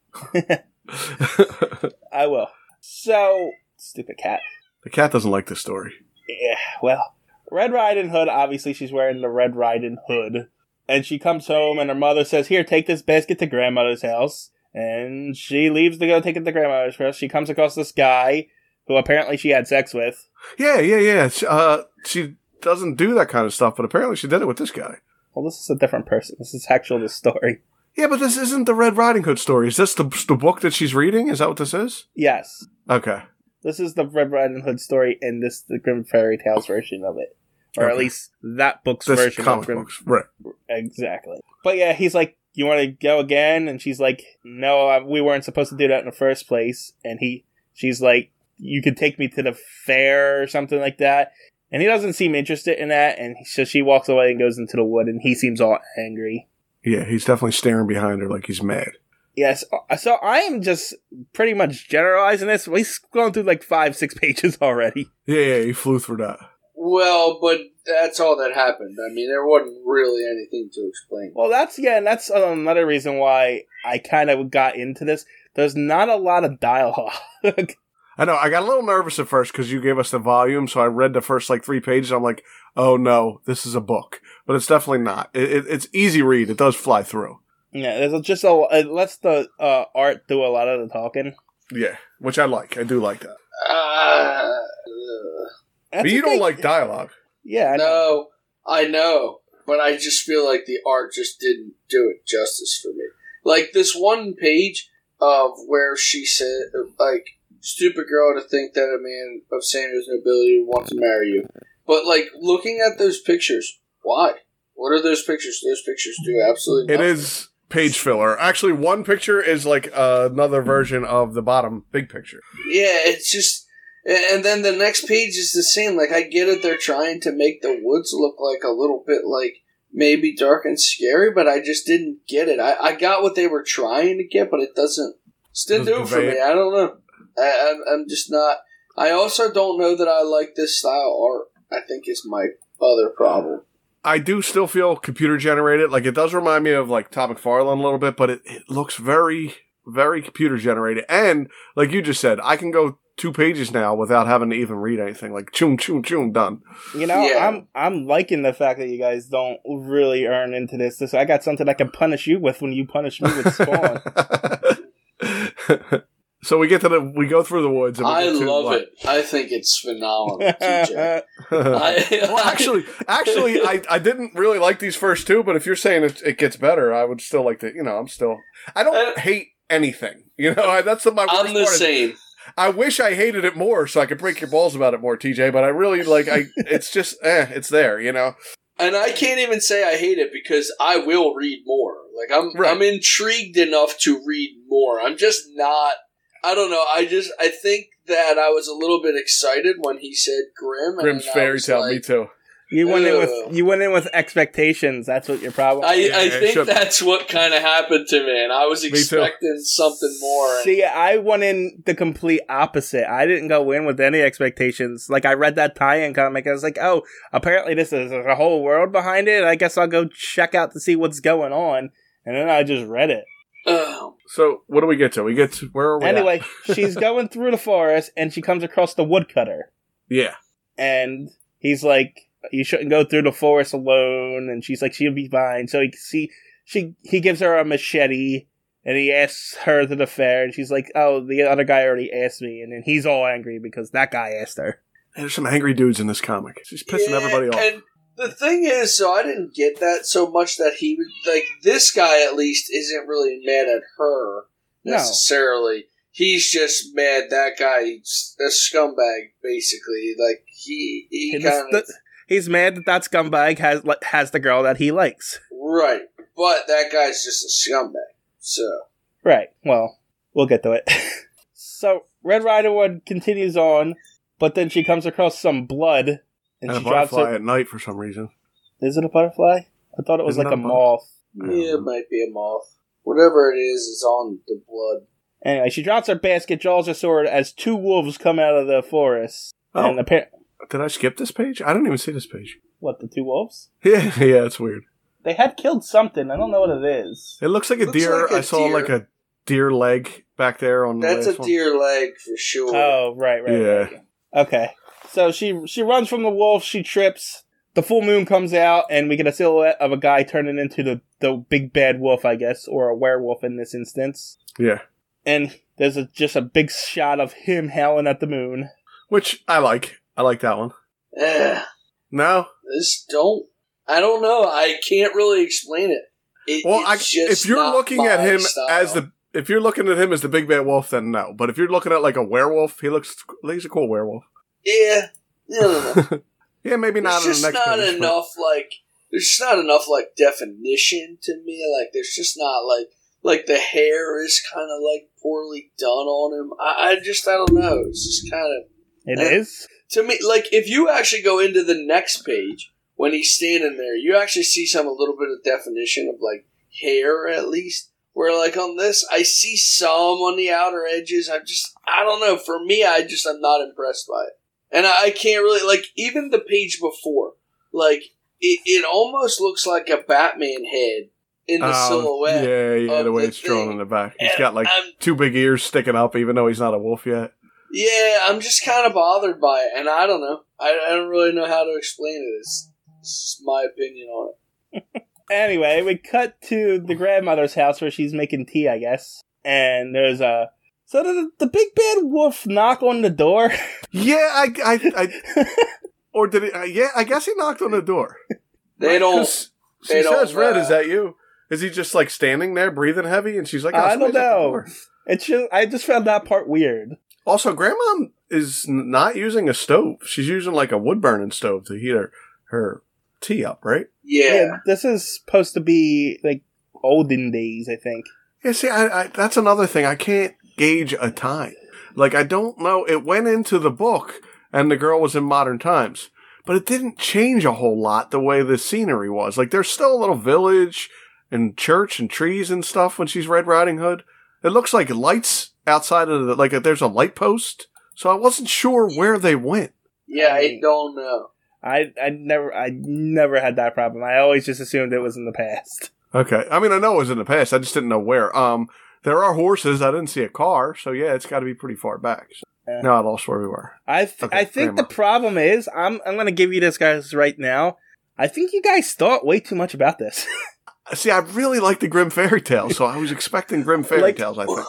Speaker 2: I will. So, stupid cat.
Speaker 1: The cat doesn't like this story.
Speaker 2: Yeah, well, Red Riding Hood, obviously she's wearing the Red Riding Hood. And she comes home and her mother says, here, take this basket to grandmother's house. And she leaves to go take it to grandmother's house. She comes across this guy who apparently she had sex with.
Speaker 1: Yeah, yeah, yeah. She, uh, she doesn't do that kind of stuff, but apparently she did it with this guy.
Speaker 2: Well, this is a different person. This is actually the story.
Speaker 1: Yeah, but this isn't the Red Riding Hood story. Is this the the book that she's reading? Is that what this is?
Speaker 2: Yes.
Speaker 1: Okay.
Speaker 2: This is the Red Riding Hood story and this the Grimm Fairy Tales version of it. Or at
Speaker 1: Okay.
Speaker 2: least that book's
Speaker 1: This
Speaker 2: version of
Speaker 1: comic
Speaker 2: Grimm.
Speaker 1: books, right?
Speaker 2: Exactly. But yeah, he's like, you want to go again? And she's like, no, I, we weren't supposed to do that in the first place. And he, she's like, you could take me to the fair or something like that. And he doesn't seem interested in that. And so she walks away and goes into the wood and he seems all angry.
Speaker 1: Yeah, he's definitely staring behind her like he's mad.
Speaker 2: Yes. So I am just pretty much generalizing this. We've gone through like five, six pages already.
Speaker 1: Yeah, yeah, he flew through that.
Speaker 3: Well, but that's all that happened. I mean, there wasn't really anything to explain.
Speaker 2: Well, that's, yeah, and that's another reason why I kind of got into this. There's not a lot of dialogue.
Speaker 1: I know, I got a little nervous at first because you gave us the volume, so I read the first like three pages. I'm like, oh no, this is a book. But it's definitely not. It, it, it's easy read. It does fly through.
Speaker 2: Yeah, there's just a, it lets the uh, art do a lot of the talking.
Speaker 1: Yeah, which I like. I do like that.
Speaker 3: Uh,
Speaker 2: That's
Speaker 1: but you
Speaker 2: okay.
Speaker 1: don't like dialogue.
Speaker 2: Yeah, I know.
Speaker 3: no, I know. but I just feel like the art just didn't do it justice for me. Like this one page of where she said, like, stupid girl to think that a man of Sandra's nobility would want to marry you. But, like, looking at those pictures, why? What are those pictures? Those pictures do absolutely nothing.
Speaker 1: It is page filler. Actually, one picture is like uh, another version of the bottom big picture.
Speaker 3: Yeah, it's just... And then the next page is the same. Like, I get it, they're trying to make the woods look like a little bit, like, maybe dark and scary, but I just didn't get it. I, I got what they were trying to get, but it doesn't... Still do it for me. I don't know. I, I'm, I'm just not... I also don't know that I like this style art. I think is my other problem.
Speaker 1: I do still feel computer generated. Like, it does remind me of, like, Todd McFarlane a little bit, but it, it looks very, very computer generated. And, like you just said, I can go two pages now without having to even read anything. Like, choom, choom, choom, done.
Speaker 2: You know,
Speaker 3: Yeah.
Speaker 2: I'm I'm liking the fact that you guys don't really earn into this. This I got something I can punish you with when you punish me with Spawn.
Speaker 1: So we get to the, we go through the woods. And we
Speaker 3: I
Speaker 1: get to,
Speaker 3: love
Speaker 1: what?
Speaker 3: it. I think it's phenomenal, T J. I,
Speaker 1: Well, actually, actually, I, I didn't really like these first two, but if you're saying it, it gets better, I would still like to, you know, I'm still, I don't
Speaker 3: I-
Speaker 1: hate anything, you know, I, that's the, my worst
Speaker 3: I'm the
Speaker 1: part.
Speaker 3: same.
Speaker 1: I wish I hated it more so I could break your balls about it more, T J, but I really, like, I, it's just, eh, it's there, you know?
Speaker 3: And I can't even say I hate it because I will read more. Like, I'm
Speaker 1: Right.
Speaker 3: I'm intrigued enough to read more. I'm just not... I don't know. I just... I think that I was a little bit excited when he said Grimm.
Speaker 1: Grimm's
Speaker 3: and I
Speaker 1: Fairy
Speaker 3: was
Speaker 1: Tale,
Speaker 3: like,
Speaker 1: me too.
Speaker 2: You went in
Speaker 3: Ugh.
Speaker 2: with you went in with expectations. That's what your problem.
Speaker 3: I,
Speaker 2: is.
Speaker 3: I
Speaker 1: Yeah, it
Speaker 3: think
Speaker 1: should be.
Speaker 3: that's what kind of happened to me, and I was
Speaker 1: too.
Speaker 3: expecting something more. And
Speaker 2: See, I went in the complete opposite. I didn't go in with any expectations. Like, I read that tie-in comic, I was like, oh, apparently this is a whole world behind it. I guess I'll go check out to see what's going on. And then I just read it.
Speaker 3: Ugh.
Speaker 1: So, what do we get to? We get to, where are we
Speaker 2: Anyway,
Speaker 1: at?
Speaker 2: she's going through the forest, and she comes across the woodcutter.
Speaker 1: Yeah.
Speaker 2: And he's like, you shouldn't go through the forest alone. And she's like, she'll be fine. So he, see, she, he gives her a machete, and he asks her to the fair, and she's like, oh, the other guy already asked me. And then he's all angry because that guy asked her.
Speaker 1: There's some angry dudes in this comic. She's pissing
Speaker 3: Yeah,
Speaker 1: everybody off.
Speaker 3: And the thing is, so I didn't get that so much that he was like this guy at least isn't really mad at her
Speaker 2: No.
Speaker 3: necessarily. He's just mad that guy's a scumbag, basically. Like he he
Speaker 2: And this-
Speaker 3: kind of
Speaker 2: the- he's mad that that scumbag has li- has the girl that he likes.
Speaker 3: right, but that guy's just a scumbag. So
Speaker 2: Right. Well, we'll get to it. So Red Riding Hood continues on, but then she comes across some blood, and,
Speaker 1: And a
Speaker 2: she drops
Speaker 1: butterfly
Speaker 2: it.
Speaker 1: at night for some reason.
Speaker 2: Is it a butterfly? I thought it was
Speaker 1: Isn't
Speaker 2: like
Speaker 1: that
Speaker 2: a
Speaker 1: a
Speaker 2: moth.
Speaker 3: yeah, it might be a moth. Whatever it is, is on the blood.
Speaker 2: Anyway, she drops her basket, draws her sword as two wolves come out of the forest.
Speaker 1: Oh.
Speaker 2: And appa-
Speaker 1: Did I skip this page? I didn't even see this page.
Speaker 2: what, the two wolves?
Speaker 1: Yeah, yeah, it's weird.
Speaker 2: They had killed something. I don't know what it is.
Speaker 1: It looks like a
Speaker 3: Looks
Speaker 1: deer.
Speaker 3: like a
Speaker 1: I saw
Speaker 3: deer.
Speaker 1: like a deer leg back there on the
Speaker 3: That's a
Speaker 1: last one.
Speaker 3: deer leg for sure.
Speaker 2: Oh, right, right,
Speaker 1: Yeah.
Speaker 2: right. Okay. So she she runs from the wolf, she trips, the full moon comes out, and we get a silhouette of a guy turning into the, the big bad wolf, I guess, or a werewolf in this instance.
Speaker 1: Yeah,
Speaker 2: And there's a, just a big shot of him howling at the moon.
Speaker 1: which I like. I like that one.
Speaker 3: Ugh.
Speaker 1: No,
Speaker 3: This don't. I don't know. I can't really explain it. it
Speaker 1: well, I,
Speaker 3: it's just
Speaker 1: if you're
Speaker 3: not
Speaker 1: looking at
Speaker 3: my
Speaker 1: him
Speaker 3: style.
Speaker 1: as the, if you're looking at him as the big bad wolf, then no. But if you're looking at like a werewolf, he looks. He's a cool werewolf.
Speaker 3: yeah, I don't know.
Speaker 1: Yeah, maybe not
Speaker 3: There's
Speaker 1: on the
Speaker 3: just
Speaker 1: next
Speaker 3: not
Speaker 1: page. but-
Speaker 3: enough like. There's just not enough like definition to me. Like there's just not like like the hair is kind of like poorly done on him. I, I just I don't know. It's just kind of
Speaker 2: It
Speaker 3: Eh.
Speaker 2: is?
Speaker 3: to me like if you actually go into the next page when he's standing there, you actually see some a little bit of definition of like hair at least. Where like on this, I see some on the outer edges. I'm just I don't know. For me, I just I'm not impressed by it, and I, I can't really like even the page before. Like it, it almost looks like a Batman head in the
Speaker 1: Um,
Speaker 3: silhouette.
Speaker 1: Yeah, yeah,
Speaker 3: of
Speaker 1: the way
Speaker 3: the
Speaker 1: it's drawn
Speaker 3: thing.
Speaker 1: in the back. He's
Speaker 3: And
Speaker 1: got like
Speaker 3: I'm-
Speaker 1: two big ears sticking up, even though he's not a wolf yet.
Speaker 3: Yeah, I'm just kind of bothered by it, and I don't know. I, I don't really know how to explain it. It's, it's just my opinion on it.
Speaker 2: Anyway, we cut to the grandmother's house where she's making tea, I guess. And there's a... So did the, the big bad wolf knock on the door?
Speaker 1: Yeah, I, I, I or did he? Uh, yeah, I guess he knocked on the door.
Speaker 3: They don't.
Speaker 1: 'Cause she
Speaker 3: they
Speaker 1: says,
Speaker 3: don't,
Speaker 1: Red,
Speaker 3: uh,
Speaker 1: is that you? Is he just like standing there breathing heavy? And she's like, oh,
Speaker 2: I don't
Speaker 1: somebody's at the
Speaker 2: know.
Speaker 1: door.
Speaker 2: It's just, I just found that part weird.
Speaker 1: Also, Grandma is n- not using a stove. She's using like a wood burning stove to heat her, her tea up, right?
Speaker 3: Yeah.
Speaker 2: This is supposed to be like olden days, I think.
Speaker 1: Yeah, see, I, I, that's another thing. I can't gauge a time. Like, I don't know. It went into the book, and the girl was in modern times. But it didn't change a whole lot the way the scenery was. Like, there's still a little village and church and trees and stuff when she's Red Riding Hood. It looks like lights outside of the, like, there's a light post. So I wasn't sure where they went.
Speaker 3: Yeah, I don't know.
Speaker 2: I I never I never had that problem. I always just assumed it was in the past.
Speaker 1: Okay. I mean, I know it was in the past. I just didn't know where. Um, there are horses. I didn't see a car. So, yeah, it's got to be pretty far back. So.
Speaker 2: Yeah.
Speaker 1: No, I lost where we were.
Speaker 2: I th-
Speaker 1: Okay,
Speaker 2: I think
Speaker 1: Grandma.
Speaker 2: the problem is I'm I'm gonna give you this guys right now. I think you guys thought way too much about this.
Speaker 1: See, I really like the Grimm fairy tales, so I was expecting Grimm fairy
Speaker 2: Like-
Speaker 1: tales, I think.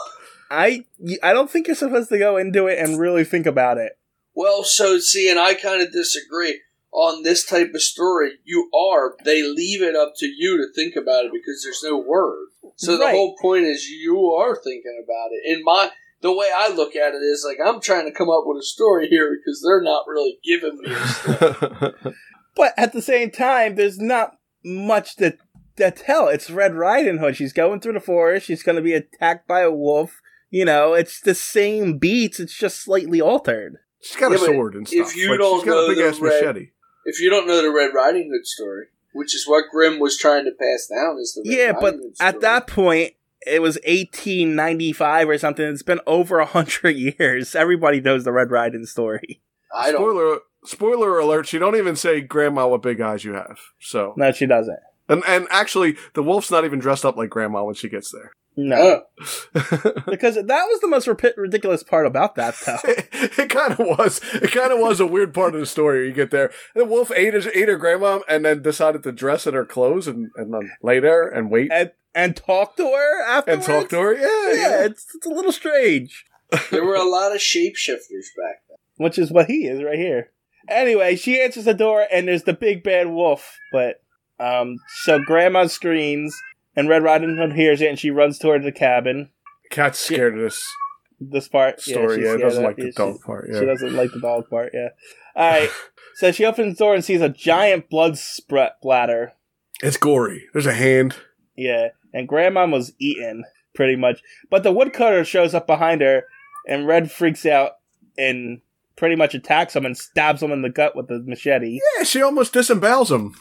Speaker 2: I I don't think you're supposed to go into it and really think about it.
Speaker 3: Well, so, see, and I kind of disagree. On this type of story, you are, they leave it up to you to think about it because there's no word. So the
Speaker 2: Right.
Speaker 3: whole point is you are thinking about it. In my, the way I look at it is like, I'm trying to come up with a story here because they're not really giving me a story.
Speaker 2: But at the same time, there's not much to, to tell. It's Red Riding Hood. She's going through the forest. She's going to be attacked by a wolf. You know, it's the same beats. It's just slightly altered.
Speaker 1: She's got
Speaker 3: Yeah,
Speaker 1: a
Speaker 3: but
Speaker 1: sword and stuff.
Speaker 3: if you
Speaker 1: like,
Speaker 3: don't
Speaker 1: she's got
Speaker 3: know
Speaker 1: a big
Speaker 3: the
Speaker 1: ass
Speaker 3: red-
Speaker 1: machete.
Speaker 3: If you don't know the Red Riding Hood story, which is what Grimm was trying to pass down, is the Red
Speaker 2: Yeah,
Speaker 3: Riding
Speaker 2: but
Speaker 3: Hood story.
Speaker 2: at that point, it was eighteen ninety-five or something. It's been over a hundred years. Everybody knows the Red Riding story.
Speaker 3: I don't.
Speaker 1: Spoiler spoiler alert, she don't even say, Grandma, what big eyes you have. So
Speaker 2: No, she doesn't.
Speaker 1: and and actually the wolf's not even dressed up like Grandma when she gets there.
Speaker 2: No.
Speaker 3: Oh.
Speaker 2: Because that was the most rip- ridiculous part about that, though.
Speaker 1: it it kind of was. It kind of was a weird part of the story. You get there, and the wolf ate his, ate her grandma, and then decided to dress in her clothes and, and then lay there and wait
Speaker 2: And, and talk to her
Speaker 1: and
Speaker 2: afterwards.
Speaker 1: talk to her. Yeah,
Speaker 2: Yeah,
Speaker 1: yeah.
Speaker 2: it's, it's a little strange.
Speaker 3: There were a lot of shapeshifters back then.
Speaker 2: Which is what he is right here. Anyway, she answers the door, and there's the big bad wolf. But, um, so Grandma screams, and Red Riding Hood hears it, and she runs toward the cabin.
Speaker 1: Cat's scared of this
Speaker 2: This part,
Speaker 1: story.
Speaker 2: she's
Speaker 1: Yeah,
Speaker 2: scared
Speaker 1: doesn't
Speaker 2: of-
Speaker 1: like the
Speaker 2: yeah,
Speaker 1: dog
Speaker 2: she-
Speaker 1: part.
Speaker 2: She
Speaker 1: Yeah.
Speaker 2: doesn't like the dog part, yeah. Alright, so she opens the door and sees a giant blood sprat bladder.
Speaker 1: It's gory. There's a hand.
Speaker 2: Yeah, and Grandma was eaten, pretty much. But the woodcutter shows up behind her, and Red freaks out and pretty much attacks him and stabs him in the gut with the machete.
Speaker 1: Yeah, she almost disembowels him.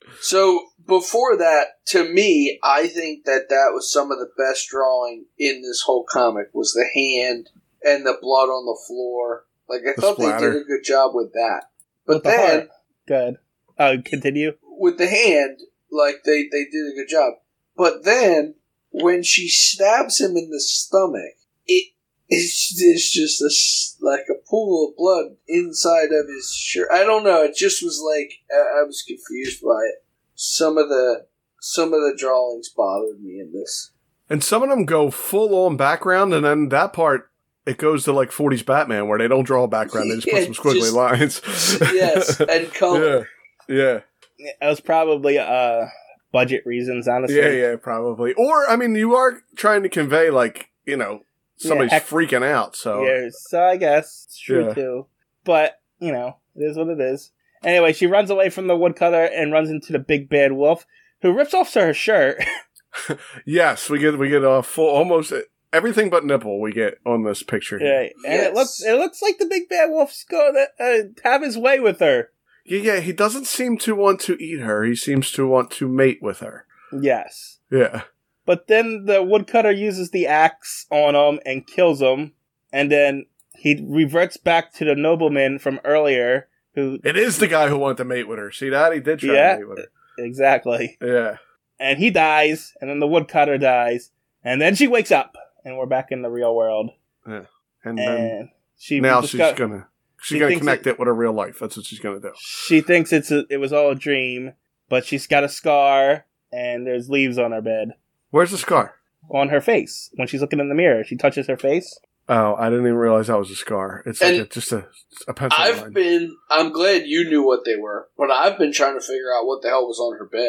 Speaker 3: So before that, to me, I think that that was some of the best drawing in this whole comic was the hand and the blood on the floor. Like I
Speaker 1: The
Speaker 3: thought
Speaker 1: splatter.
Speaker 3: they did a good job with that. But
Speaker 2: With the
Speaker 3: then
Speaker 2: heart. Good. Uh, continue.
Speaker 3: with the hand, like they they did a good job. But then when she stabs him in the stomach, it it's, it's just a s like a pool of blood inside of his shirt. I don't know. It just was like I, I was confused by it. Some of the some of the drawings bothered me in this.
Speaker 1: And some of them go full on background, and then that part, it goes to like forties Batman, where they don't draw a background, they just
Speaker 3: Yeah,
Speaker 1: put some squiggly
Speaker 3: just-
Speaker 1: lines.
Speaker 3: Yes, and color.
Speaker 1: Yeah, yeah.
Speaker 2: It was probably uh, budget reasons, honestly.
Speaker 1: Yeah, yeah, probably. Or, I mean, you are trying to convey, like, you know, somebody's
Speaker 2: Yeah, heck-
Speaker 1: freaking out, so.
Speaker 2: Yeah, so I guess it's true
Speaker 1: Yeah.
Speaker 2: too. But, you know, it is what it is. Anyway, she runs away from the woodcutter and runs into the big bad wolf, who rips off her shirt.
Speaker 1: Yes, we get, we get a full, almost everything but nipple we get on this picture. here.
Speaker 2: Yeah, and
Speaker 3: Yes.
Speaker 2: it looks it looks like the big bad wolf's going to uh, have his way with her.
Speaker 1: Yeah, yeah, he doesn't seem to want to eat her. He seems to want to mate with her.
Speaker 2: Yes.
Speaker 1: Yeah.
Speaker 2: But then the woodcutter uses the axe on him and kills him, and then he reverts back to the nobleman from earlier, who...
Speaker 1: It is the guy who wanted to mate with her. See that? He did try
Speaker 2: Yeah.
Speaker 1: to mate with her.
Speaker 2: Exactly.
Speaker 1: Yeah.
Speaker 2: And he dies, and then the woodcutter dies, and then she wakes up, and we're back in the real world.
Speaker 1: And
Speaker 2: And
Speaker 1: then
Speaker 2: she
Speaker 1: now
Speaker 2: just
Speaker 1: she's
Speaker 2: got-
Speaker 1: gonna she's
Speaker 2: she
Speaker 1: gonna
Speaker 2: thinks
Speaker 1: connect
Speaker 2: it-
Speaker 1: it with her real life. That's what she's gonna do.
Speaker 2: She thinks it's a, it was all a dream, but she's got a scar, and there's leaves on her bed.
Speaker 1: Where's the scar?
Speaker 2: On her face. When she's looking in the mirror, she touches her face.
Speaker 1: Oh, I didn't even realize that was a scar. It's like
Speaker 3: And
Speaker 1: a, just a, a pencil
Speaker 3: I've
Speaker 1: line.
Speaker 3: been. I'm glad you knew what they were, but I've been trying to figure out what the hell was on her bed.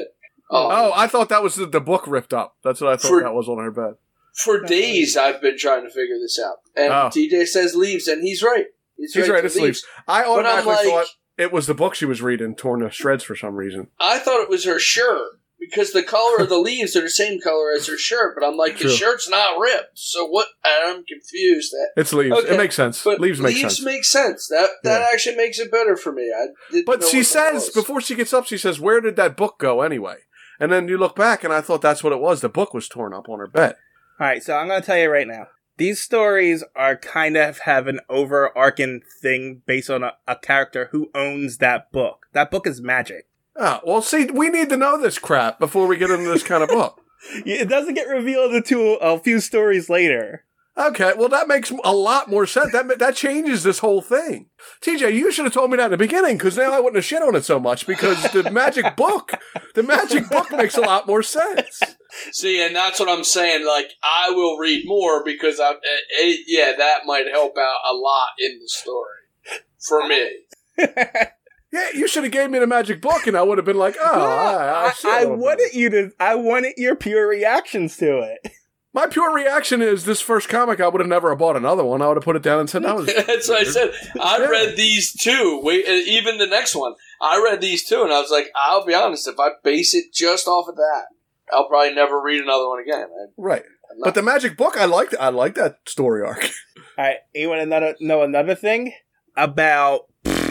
Speaker 3: Oh,
Speaker 1: Oh, I thought that was the, the book ripped up. That's what I thought
Speaker 3: For-
Speaker 1: that was on her bed.
Speaker 3: for days I've been trying to figure this out. And
Speaker 1: Oh.
Speaker 3: T J says leaves, and he's right. He's,
Speaker 1: He's
Speaker 3: right,
Speaker 1: right,
Speaker 3: to
Speaker 1: it's leaves. I
Speaker 3: But I'm
Speaker 1: automatically
Speaker 3: like,
Speaker 1: thought it was the book she was reading torn to shreds for some reason.
Speaker 3: I thought it was her shirt because the color of the leaves are the same color as her shirt. But I'm like, the
Speaker 1: True.
Speaker 3: shirt's not ripped. So what? I'm confused. That
Speaker 1: It's leaves.
Speaker 3: Okay,
Speaker 1: It makes sense.
Speaker 3: but
Speaker 1: leaves make
Speaker 3: leaves
Speaker 1: sense.
Speaker 3: make sense. That that
Speaker 1: Yeah.
Speaker 3: actually makes it better for me. I didn't
Speaker 1: But
Speaker 3: know
Speaker 1: she
Speaker 3: what that
Speaker 1: says,
Speaker 3: was.
Speaker 1: before she gets up, she says, where did that book go anyway? And then you look back, and I thought that's what it was. The book was torn up on her bed.
Speaker 2: Alright, so I'm going to tell you right now. These stories are kind of have an overarching thing based on a, a character who owns that book. That book is magic.
Speaker 1: Oh, well, see, we need to know this crap before we get into this kind of book.
Speaker 2: It doesn't get revealed until a few stories later.
Speaker 1: Okay, well, that makes a lot more sense. That that changes this whole thing. T J, you should have told me that in the beginning, because now I wouldn't have shit on it so much, because the magic book, the magic book makes a lot more sense.
Speaker 3: See, and that's what I'm saying. Like, I will read more because I, it, yeah, that might help out a lot in the story for me.
Speaker 1: Yeah, you should have gave me the magic book, and I would have been like, oh, I, I,
Speaker 2: I, I wanted you to. I wanted your pure reactions to it.
Speaker 1: My pure reaction is this first comic, I would have never bought another one. I would have put it down and said, that was.
Speaker 3: That's what I said. I
Speaker 1: Yeah.
Speaker 3: read these two. Wait, uh, even the next one. I read these two, and I was like, I'll be honest. If I base it just off of that, I'll probably never read another one again. I,
Speaker 1: Right.
Speaker 3: I'm not-
Speaker 1: But the magic book, I liked I like that story arc.
Speaker 2: All right, you want to another, know another thing? About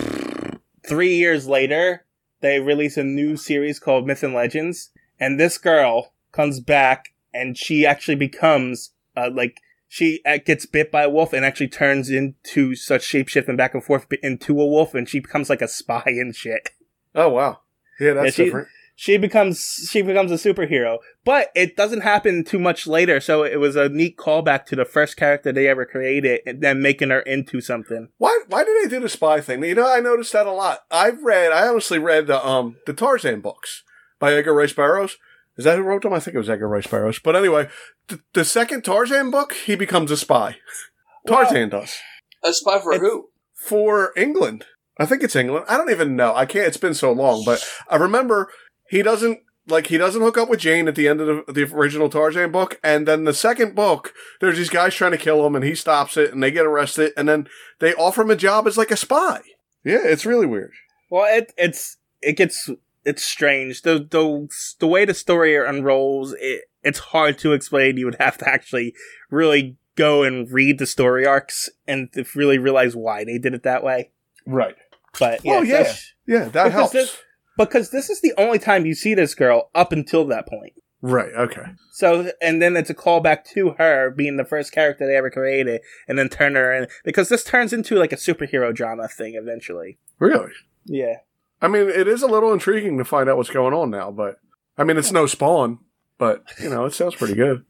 Speaker 2: three years later, they release a new series called Myth and Legends, and this girl comes back, and she actually becomes, uh, like, she uh, gets bit by a wolf and actually turns into such shapeshifting back and forth into a wolf, and she becomes like a spy and shit.
Speaker 1: Oh, wow. Yeah, that's
Speaker 2: Yeah, she-
Speaker 1: different.
Speaker 2: She becomes she becomes a superhero, but it doesn't happen too much later. So it was a neat callback to the first character they ever created, and then making her into something.
Speaker 1: Why Why did they do the spy thing? You know, I noticed that a lot. I've read, I honestly read the um the Tarzan books by Edgar Rice Burroughs. Is that who wrote them? I think it was Edgar Rice Burroughs. But anyway, th- the second Tarzan book, he becomes a spy. Tarzan does.
Speaker 3: a spy for
Speaker 2: It's-
Speaker 3: who?
Speaker 1: For England. I think it's England. I don't even know. I can't, it's been so long. But I remember he doesn't, like, he doesn't hook up with Jane at the end of the, the original Tarzan book. And then the second book, there's these guys trying to kill him, and he stops it, and they get arrested, and then they offer him a job as, like, a spy. Yeah, it's really weird.
Speaker 2: Well, it it's it gets it's strange. The the the way the story unrolls, it, it's hard to explain. You would have to actually really go and read the story arcs and to really realize why they did it that way.
Speaker 1: Right.
Speaker 2: But yeah,
Speaker 1: Well, yeah.
Speaker 2: so-
Speaker 1: Yeah, that
Speaker 2: because
Speaker 1: helps.
Speaker 2: this because this is the only time you see this girl up until that point.
Speaker 1: Right, okay.
Speaker 2: So, and then it's a callback to her being the first character they ever created, and then turn her in, because this turns into like a superhero drama thing eventually.
Speaker 1: Really?
Speaker 2: Yeah.
Speaker 1: I mean, it is a little intriguing to find out what's going on now, but I mean, it's no Spawn, but you know, it sounds pretty good.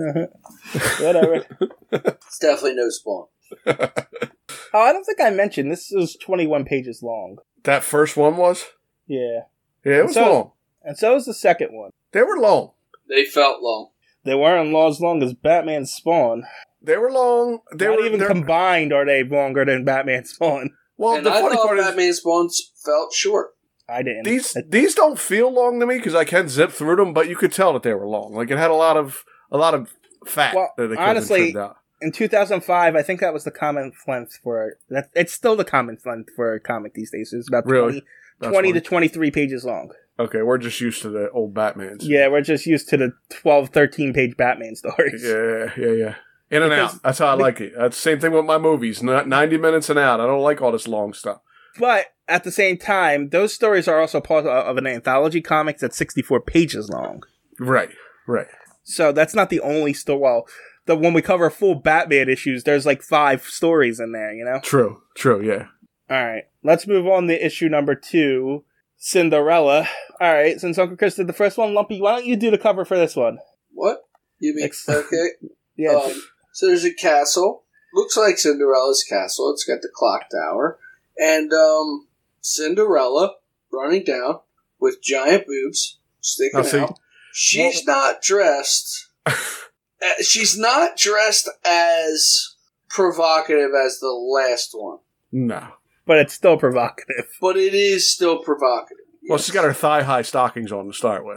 Speaker 2: Whatever.
Speaker 3: It's definitely no Spawn.
Speaker 2: Oh, I don't think I mentioned this is twenty-one pages long.
Speaker 1: That first one was?
Speaker 2: Yeah.
Speaker 1: Yeah, it was
Speaker 2: So-
Speaker 1: long.
Speaker 2: And so is the second one.
Speaker 1: They were long.
Speaker 3: They felt long.
Speaker 2: They weren't as long as Batman Spawn.
Speaker 1: They were long. They
Speaker 2: Not
Speaker 1: were
Speaker 2: even
Speaker 1: they're-
Speaker 2: combined are they longer than Batman Spawn.
Speaker 1: Well,
Speaker 3: and
Speaker 1: the
Speaker 3: I
Speaker 1: funny
Speaker 3: thought
Speaker 1: part is
Speaker 3: Batman Spawns felt short.
Speaker 2: I didn't.
Speaker 1: these these don't feel long to me because I can zip through them, but you could tell that they were long. Like it had a lot of a lot of fat.
Speaker 2: Well,
Speaker 1: that they could
Speaker 2: honestly,
Speaker 1: have trimmed out.
Speaker 2: In two thousand five, I think that was the common length for that. It's still the common length for a comic these days. It's about
Speaker 1: Really?
Speaker 2: twenty,
Speaker 1: That's
Speaker 2: twenty
Speaker 1: funny.
Speaker 2: to twenty-three pages long.
Speaker 1: Okay, we're just used to the old Batmans.
Speaker 2: Yeah, we're just used to the twelve, thirteen page Batman stories.
Speaker 1: Yeah, yeah, yeah. In and
Speaker 2: Because-
Speaker 1: out. That's how I like it. That's the same thing with my movies. Not ninety minutes and out. I don't like all this long stuff.
Speaker 2: But at the same time, those stories are also part of, of an anthology comic that's sixty-four pages long.
Speaker 1: Right, right.
Speaker 2: So that's not the only story. Well, the when we cover full Batman issues, there's like five stories in there, you know?
Speaker 1: True, true, yeah.
Speaker 2: All right, let's move on to issue number two, Cinderella. All right, since Uncle Chris did the first one, Lumpy, why don't you do the cover for this one?
Speaker 3: What? You mean,
Speaker 2: Ex-
Speaker 3: okay.
Speaker 2: Yeah,
Speaker 3: Um, so there's a castle. Looks like Cinderella's castle. It's got the clock tower. And um, Cinderella running down with giant boobs sticking
Speaker 1: Now, see-
Speaker 3: out. She's not dressed. uh, she's not dressed as provocative as the last one.
Speaker 1: No.
Speaker 2: but it's still provocative.
Speaker 3: But it is still provocative.
Speaker 1: Well,
Speaker 3: Yes.
Speaker 1: she's got her thigh-high stockings on to start with.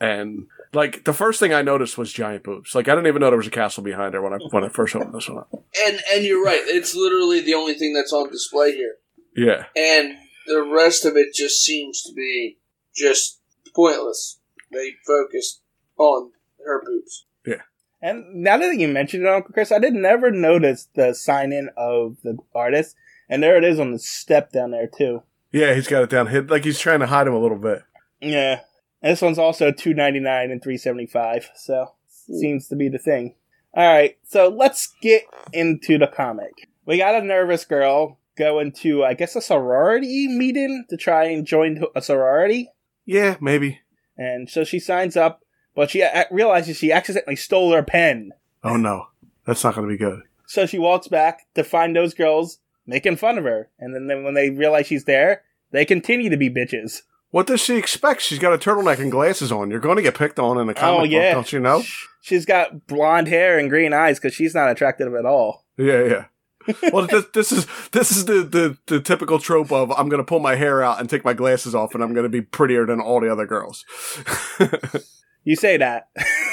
Speaker 1: And like the first thing I noticed was giant boobs. Like I didn't even know there was a castle behind her when I when I first opened this one up.
Speaker 3: And and you're right. It's literally the only thing that's on display here.
Speaker 1: Yeah.
Speaker 3: And the rest of it just seems to be just pointless. They focused on her boobs.
Speaker 1: Yeah.
Speaker 2: And now that you mentioned it, Uncle Chris, I did never notice the sign-in of the artist. And there it is on the step down there, too.
Speaker 1: Yeah, he's got it down. Hid, like he's trying to hide him a little bit.
Speaker 2: Yeah. And this one's also two ninety-nine and three seventy-five, so seems to be the thing. Alright, so let's get into the comic. We got a nervous girl going to, I guess, a sorority meeting to try and join a sorority.
Speaker 1: Yeah, maybe.
Speaker 2: And so she signs up, but she a- realizes she accidentally stole her pen.
Speaker 1: Oh no, that's not going to be good.
Speaker 2: So she walks back to find those girls making fun of her. And then, then when they realize she's there, they continue to be bitches.
Speaker 1: What does she expect? She's got a turtleneck and glasses on. You're going to get picked on in a comic
Speaker 2: Oh, yeah.
Speaker 1: book, don't you know?
Speaker 2: She's got blonde hair and green eyes because she's not attractive at all.
Speaker 1: Yeah, yeah. Well, this, this is this is the, the, the typical trope of I'm going to pull my hair out and take my glasses off and I'm going to be prettier than all the other girls.
Speaker 2: You say that.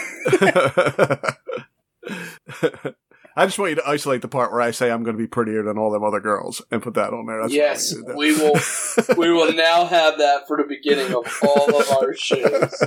Speaker 1: I just want you to isolate the part where I say I'm going to be prettier than all them other girls and put that on there. That's
Speaker 3: yes, we will. We will now have that for the beginning of all of our shows.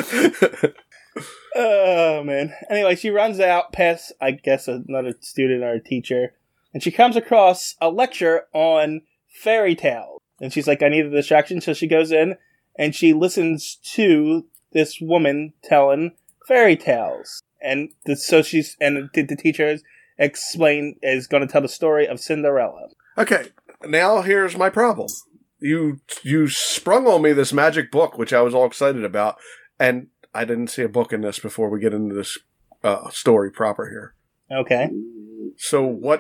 Speaker 2: Oh, man. Anyway, she runs out past, I guess, another student or a teacher, and she comes across a lecture on fairy tales. And she's like, I need a distraction, so she goes in, and she listens to this woman telling fairy tales. And the, so she's, and the, the teacher is explain, is going to tell the story of Cinderella.
Speaker 1: Okay, now here's my problem. You, you sprung on me this magic book, which I was all excited about, and I didn't see a book in this before we get into this uh, story proper here.
Speaker 2: Okay.
Speaker 1: So what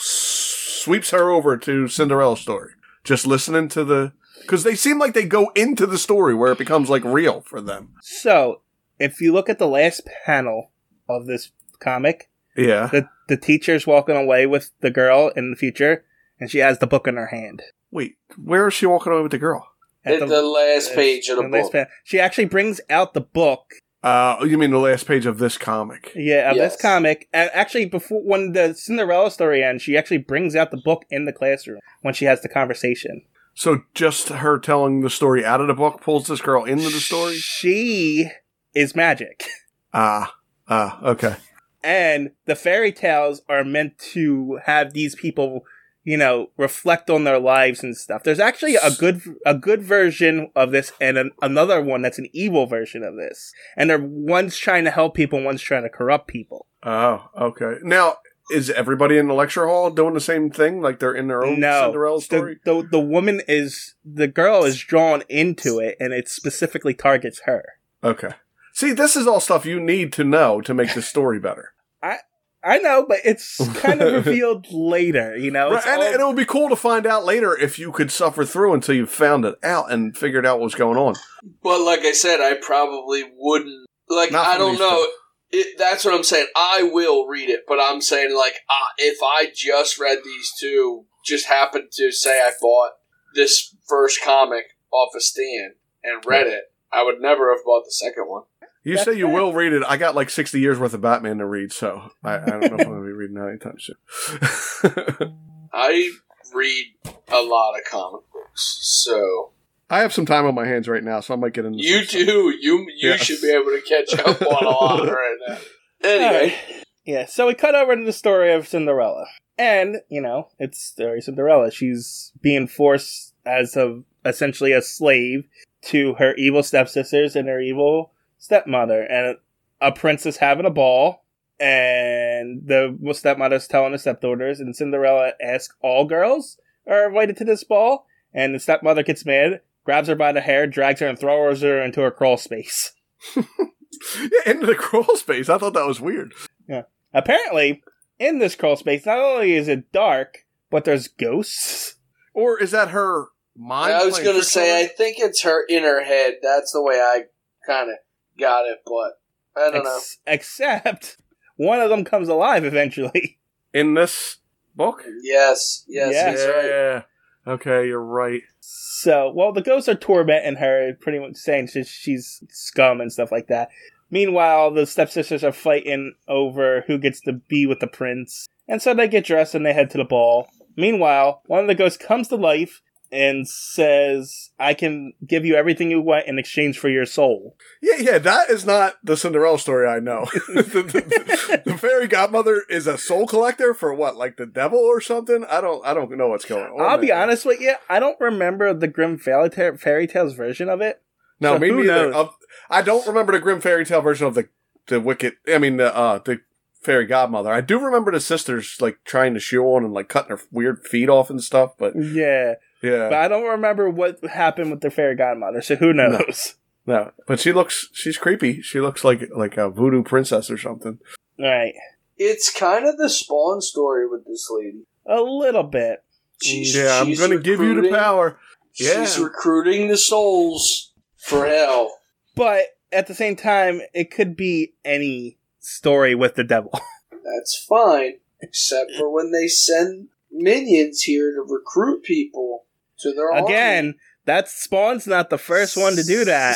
Speaker 1: sweeps her over to Cinderella's story? Just listening to the... Because they seem like they go into the story where it becomes, like, real for them.
Speaker 2: So, if you look at the last panel of this comic,
Speaker 1: yeah,
Speaker 2: the, the teacher's walking away with the girl in the future, and she has the book in her hand.
Speaker 1: Wait, where is she walking away with the girl?
Speaker 3: At the, the last page of the, the book.
Speaker 2: Pa- she actually brings out the book.
Speaker 1: Uh, you mean the last page of this comic?
Speaker 2: Yeah, of
Speaker 3: yes.
Speaker 2: this comic. And actually, before when the Cinderella story ends, she actually brings out the book in the classroom when she has the conversation.
Speaker 1: So just her telling the story out of the book pulls this girl into the story?
Speaker 2: She is magic.
Speaker 1: Ah, ah, okay.
Speaker 2: And the fairy tales are meant to have these people, you know, reflect on their lives and stuff. There's actually a good a good version of this and an, another one that's an evil version of this. And they're one's trying to help people, one's trying to corrupt people.
Speaker 1: Oh, okay. Now, is everybody in the lecture hall doing the same thing? Like they're in their own
Speaker 2: no,
Speaker 1: Cinderella story?
Speaker 2: The, the, the woman is, the girl is drawn into it and it specifically targets her.
Speaker 1: Okay. See, this is all stuff you need to know to make the story better.
Speaker 2: I I know, but it's kind of revealed later, you know?
Speaker 1: Right, and,
Speaker 2: all...
Speaker 1: and it would be cool to find out later if you could suffer through until you found it out and figured out what was going on.
Speaker 3: But like I said, I probably wouldn't. Like,
Speaker 1: Not
Speaker 3: I don't know.
Speaker 1: Stuff.
Speaker 3: It, that's what I'm saying. I will read it, but I'm saying, like, uh, if I just read these two, just happened to say I bought this first comic off a stand and read it, I would never have bought the second one.
Speaker 1: You
Speaker 2: That's
Speaker 1: say you
Speaker 2: fair.
Speaker 1: will read it. I got like sixty years worth of Batman to read, so I, I don't know if I'm going to be reading that anytime soon.
Speaker 3: I read a lot of comic books, so...
Speaker 1: I have some time on my hands right now, so I might get into
Speaker 3: You
Speaker 1: some
Speaker 3: do. You you
Speaker 1: Yeah.
Speaker 3: should be able to catch up on a lot right now. Anyway.
Speaker 2: Alright. Yeah, so we cut over to the story of Cinderella. And, you know, it's story of Cinderella. She's being forced as a, essentially a slave to her evil stepsisters and her evil stepmother. And a princess having a ball. And the stepmother's telling the stepdaughters. And Cinderella asks all girls are invited to this ball. And the stepmother gets mad, grabs her by the hair, drags her, and throws her into her crawl space.
Speaker 1: Yeah, into the crawl space. I thought that was weird.
Speaker 2: Yeah. Apparently, in this crawl space, not only is it dark, but there's ghosts.
Speaker 1: Or is that her mind?
Speaker 3: I was
Speaker 1: playing
Speaker 3: going to
Speaker 1: tricks
Speaker 3: say,
Speaker 1: on
Speaker 3: I
Speaker 1: her?
Speaker 3: think it's her in her head. That's the way I kind of got it, but I don't know.
Speaker 2: Ex- except, one of them comes alive eventually.
Speaker 1: In this book?
Speaker 3: Yes, yes,
Speaker 2: Yeah.
Speaker 3: he's right.
Speaker 1: Yeah. Okay, you're right.
Speaker 2: So, well, the ghosts are tormenting her, pretty much saying she's, she's scum and stuff like that. Meanwhile, the stepsisters are fighting over who gets to be with the prince. And so they get dressed and they head to the ball. Meanwhile, one of the ghosts comes to life and says, I can give you everything you want in exchange for your soul.
Speaker 1: Yeah, yeah, that is not the Cinderella story I know. the, the, the fairy godmother is a soul collector for what, like the devil or something? I don't I don't know what's going on.
Speaker 2: I'll be
Speaker 1: there.
Speaker 2: honest with you, I don't remember the Grimm fairy, ta- fairy tales version of it.
Speaker 1: No,
Speaker 2: so
Speaker 1: me
Speaker 2: who
Speaker 1: neither.
Speaker 2: knows?
Speaker 1: Of, I don't remember the Grimm fairy tale version of the the wicked. I mean, the uh, the fairy godmother. I do remember the sisters like trying to shoe on and like cutting her weird feet off and stuff. But
Speaker 2: Yeah.
Speaker 1: yeah,
Speaker 2: But I don't remember what happened with the fairy godmother, so who knows?
Speaker 1: no. But she looks, she's creepy. She looks like like a voodoo princess or something.
Speaker 2: Right.
Speaker 3: It's kind of the Spawn story with this lady.
Speaker 2: A little bit.
Speaker 3: She's,
Speaker 1: yeah, I'm
Speaker 3: she's
Speaker 1: going to give you the
Speaker 3: recruiting-
Speaker 1: power. Yeah.
Speaker 3: She's recruiting the souls for hell.
Speaker 2: But at the same time, it could be any story with the devil.
Speaker 3: That's fine, except for when they send minions here to recruit people to their army.
Speaker 2: Again, that Spawn's not the first one to do that.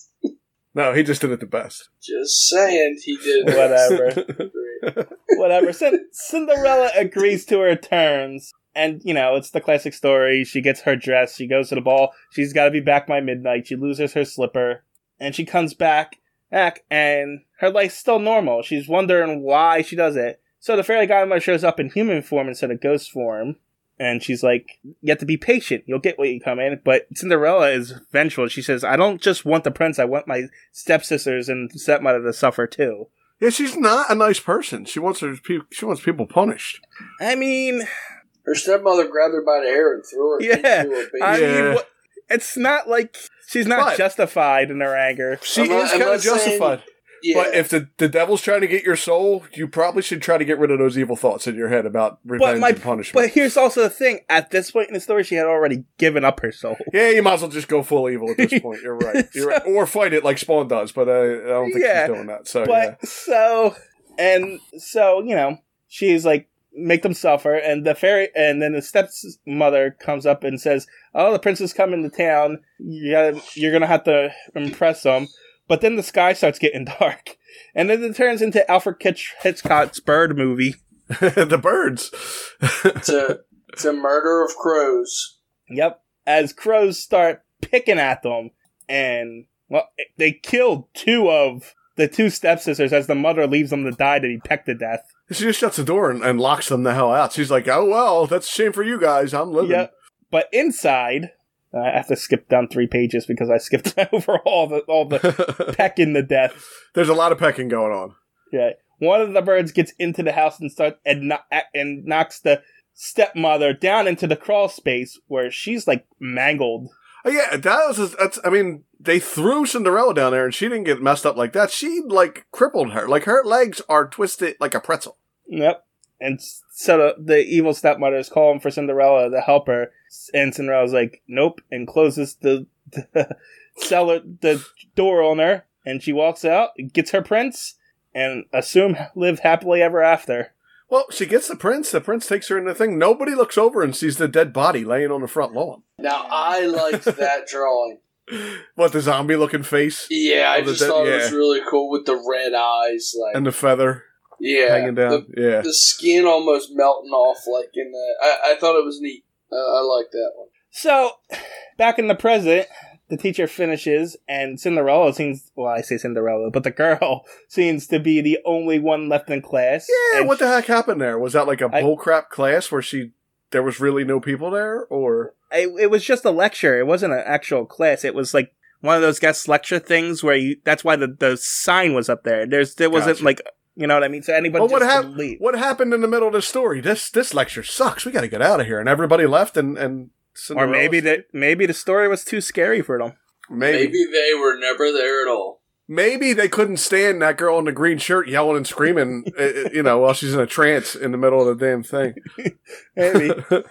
Speaker 1: No, he just did it the best.
Speaker 3: Just saying, he did.
Speaker 2: Whatever.
Speaker 3: Great.
Speaker 2: Whatever. Cin- Cinderella agrees to her terms. And, you know, it's the classic story. She gets her dress. She goes to the ball. She's got to be back by midnight. She loses her slipper. And she comes back, back, and her life's still normal. She's wondering why she does it. So the fairy godmother shows up in human form instead of ghost form. And she's like, you have to be patient. You'll get what you come in. But Cinderella is vengeful. She says, I don't just want the prince. I want my stepsisters and stepmother to suffer too.
Speaker 1: Yeah, she's not a nice person. She wants her. pe- She wants people punished.
Speaker 2: I mean,
Speaker 3: Her stepmother grabbed her by the hair and threw her
Speaker 2: Yeah,
Speaker 3: into a baby.
Speaker 2: I
Speaker 1: Yeah.
Speaker 2: mean, what, it's not like she's not
Speaker 1: But-
Speaker 2: justified in her anger.
Speaker 1: She
Speaker 3: I'm not-
Speaker 1: is
Speaker 3: I'm
Speaker 1: kind
Speaker 3: not
Speaker 1: of justified.
Speaker 3: Yeah.
Speaker 1: But if the, the devil's trying to get your soul, you probably should try to get rid of those evil thoughts in your head about revenge
Speaker 2: my-
Speaker 1: and punishment.
Speaker 2: But here's also the thing: at this point in the story, she had already given up her soul.
Speaker 1: Yeah, you might as well just go full evil at this point. You're right. You're right. Or fight it like Spawn does, but I, I don't think
Speaker 2: Yeah,
Speaker 1: she's doing that. So
Speaker 2: But
Speaker 1: yeah.
Speaker 2: so and so, you know, she's like, make them suffer, and the fairy, and then the stepmother comes up and says, "Oh, the prince is coming to town. You gotta, you're gonna have to impress them." But then the sky starts getting dark, and then it turns into Alfred Hitch- Hitchcock's Bird movie.
Speaker 1: The birds.
Speaker 3: it's, a, it's a murder of crows.
Speaker 2: Yep. As crows start picking at them, and, well, they killed two of the two stepsisters as the mother leaves them to die to be pecked to death.
Speaker 1: She just shuts the door and, and locks them the hell out. She's like, oh, well, that's a shame for you guys. I'm living.
Speaker 2: Yep. But inside, uh, I have to skip down three pages because I skipped over all the all the pecking to death.
Speaker 1: There's a lot of pecking going on.
Speaker 2: Yeah. One of the birds gets into the house and starts and, kno- and knocks the stepmother down into the crawl space where she's like mangled.
Speaker 1: Oh, yeah, that was, that's, I mean, they threw Cinderella down there and she didn't get messed up like that. She, like, crippled her. Like, her legs are twisted like a pretzel.
Speaker 2: Yep. And so the, the evil stepmother is calling for Cinderella to help her, and Cinderella's like, nope, and closes the, the cellar, the door on her, and she walks out, gets her prince, and assume live happily ever after.
Speaker 1: Well, she gets the prince. The prince takes her in the thing. Nobody looks over and sees the dead body laying on the front lawn.
Speaker 3: Now, I liked that drawing.
Speaker 1: What, the zombie-looking face?
Speaker 3: Yeah, I
Speaker 1: Oh, the
Speaker 3: just
Speaker 1: dead-
Speaker 3: thought it was
Speaker 1: yeah.
Speaker 3: really cool with the red eyes. Like,
Speaker 1: And the feather
Speaker 3: yeah,
Speaker 1: hanging down.
Speaker 3: The,
Speaker 1: yeah.
Speaker 3: the skin almost melting off, like in the. I, I thought it was neat. Uh, I like that one.
Speaker 2: So, back in the present, the teacher finishes, and Cinderella seems, well, I say Cinderella, but the girl seems to be the only one left in class.
Speaker 1: Yeah,
Speaker 2: and
Speaker 1: what the heck happened there? Was that like a
Speaker 2: I-
Speaker 1: bullcrap class where she there was really no people there? Or
Speaker 2: It, it was just a lecture. It wasn't an actual class. It was like one of those guest lecture things where you, that's why the, the sign was up there. There's, there wasn't
Speaker 1: Gotcha.
Speaker 2: like, you know what I mean? So anybody
Speaker 1: well,
Speaker 2: just
Speaker 1: what, hap-
Speaker 2: could leave.
Speaker 1: what happened in the middle of the story? This this lecture sucks. We got to get out of here. And everybody left and... and
Speaker 2: Or
Speaker 1: Cinderella
Speaker 2: maybe
Speaker 1: stayed.
Speaker 2: that maybe the story was too scary for them.
Speaker 1: Maybe.
Speaker 3: Maybe they were never there at all.
Speaker 1: Maybe they couldn't stand that girl in the green shirt yelling and screaming, uh, you know, while she's in a trance in the middle of the damn thing.
Speaker 2: Maybe.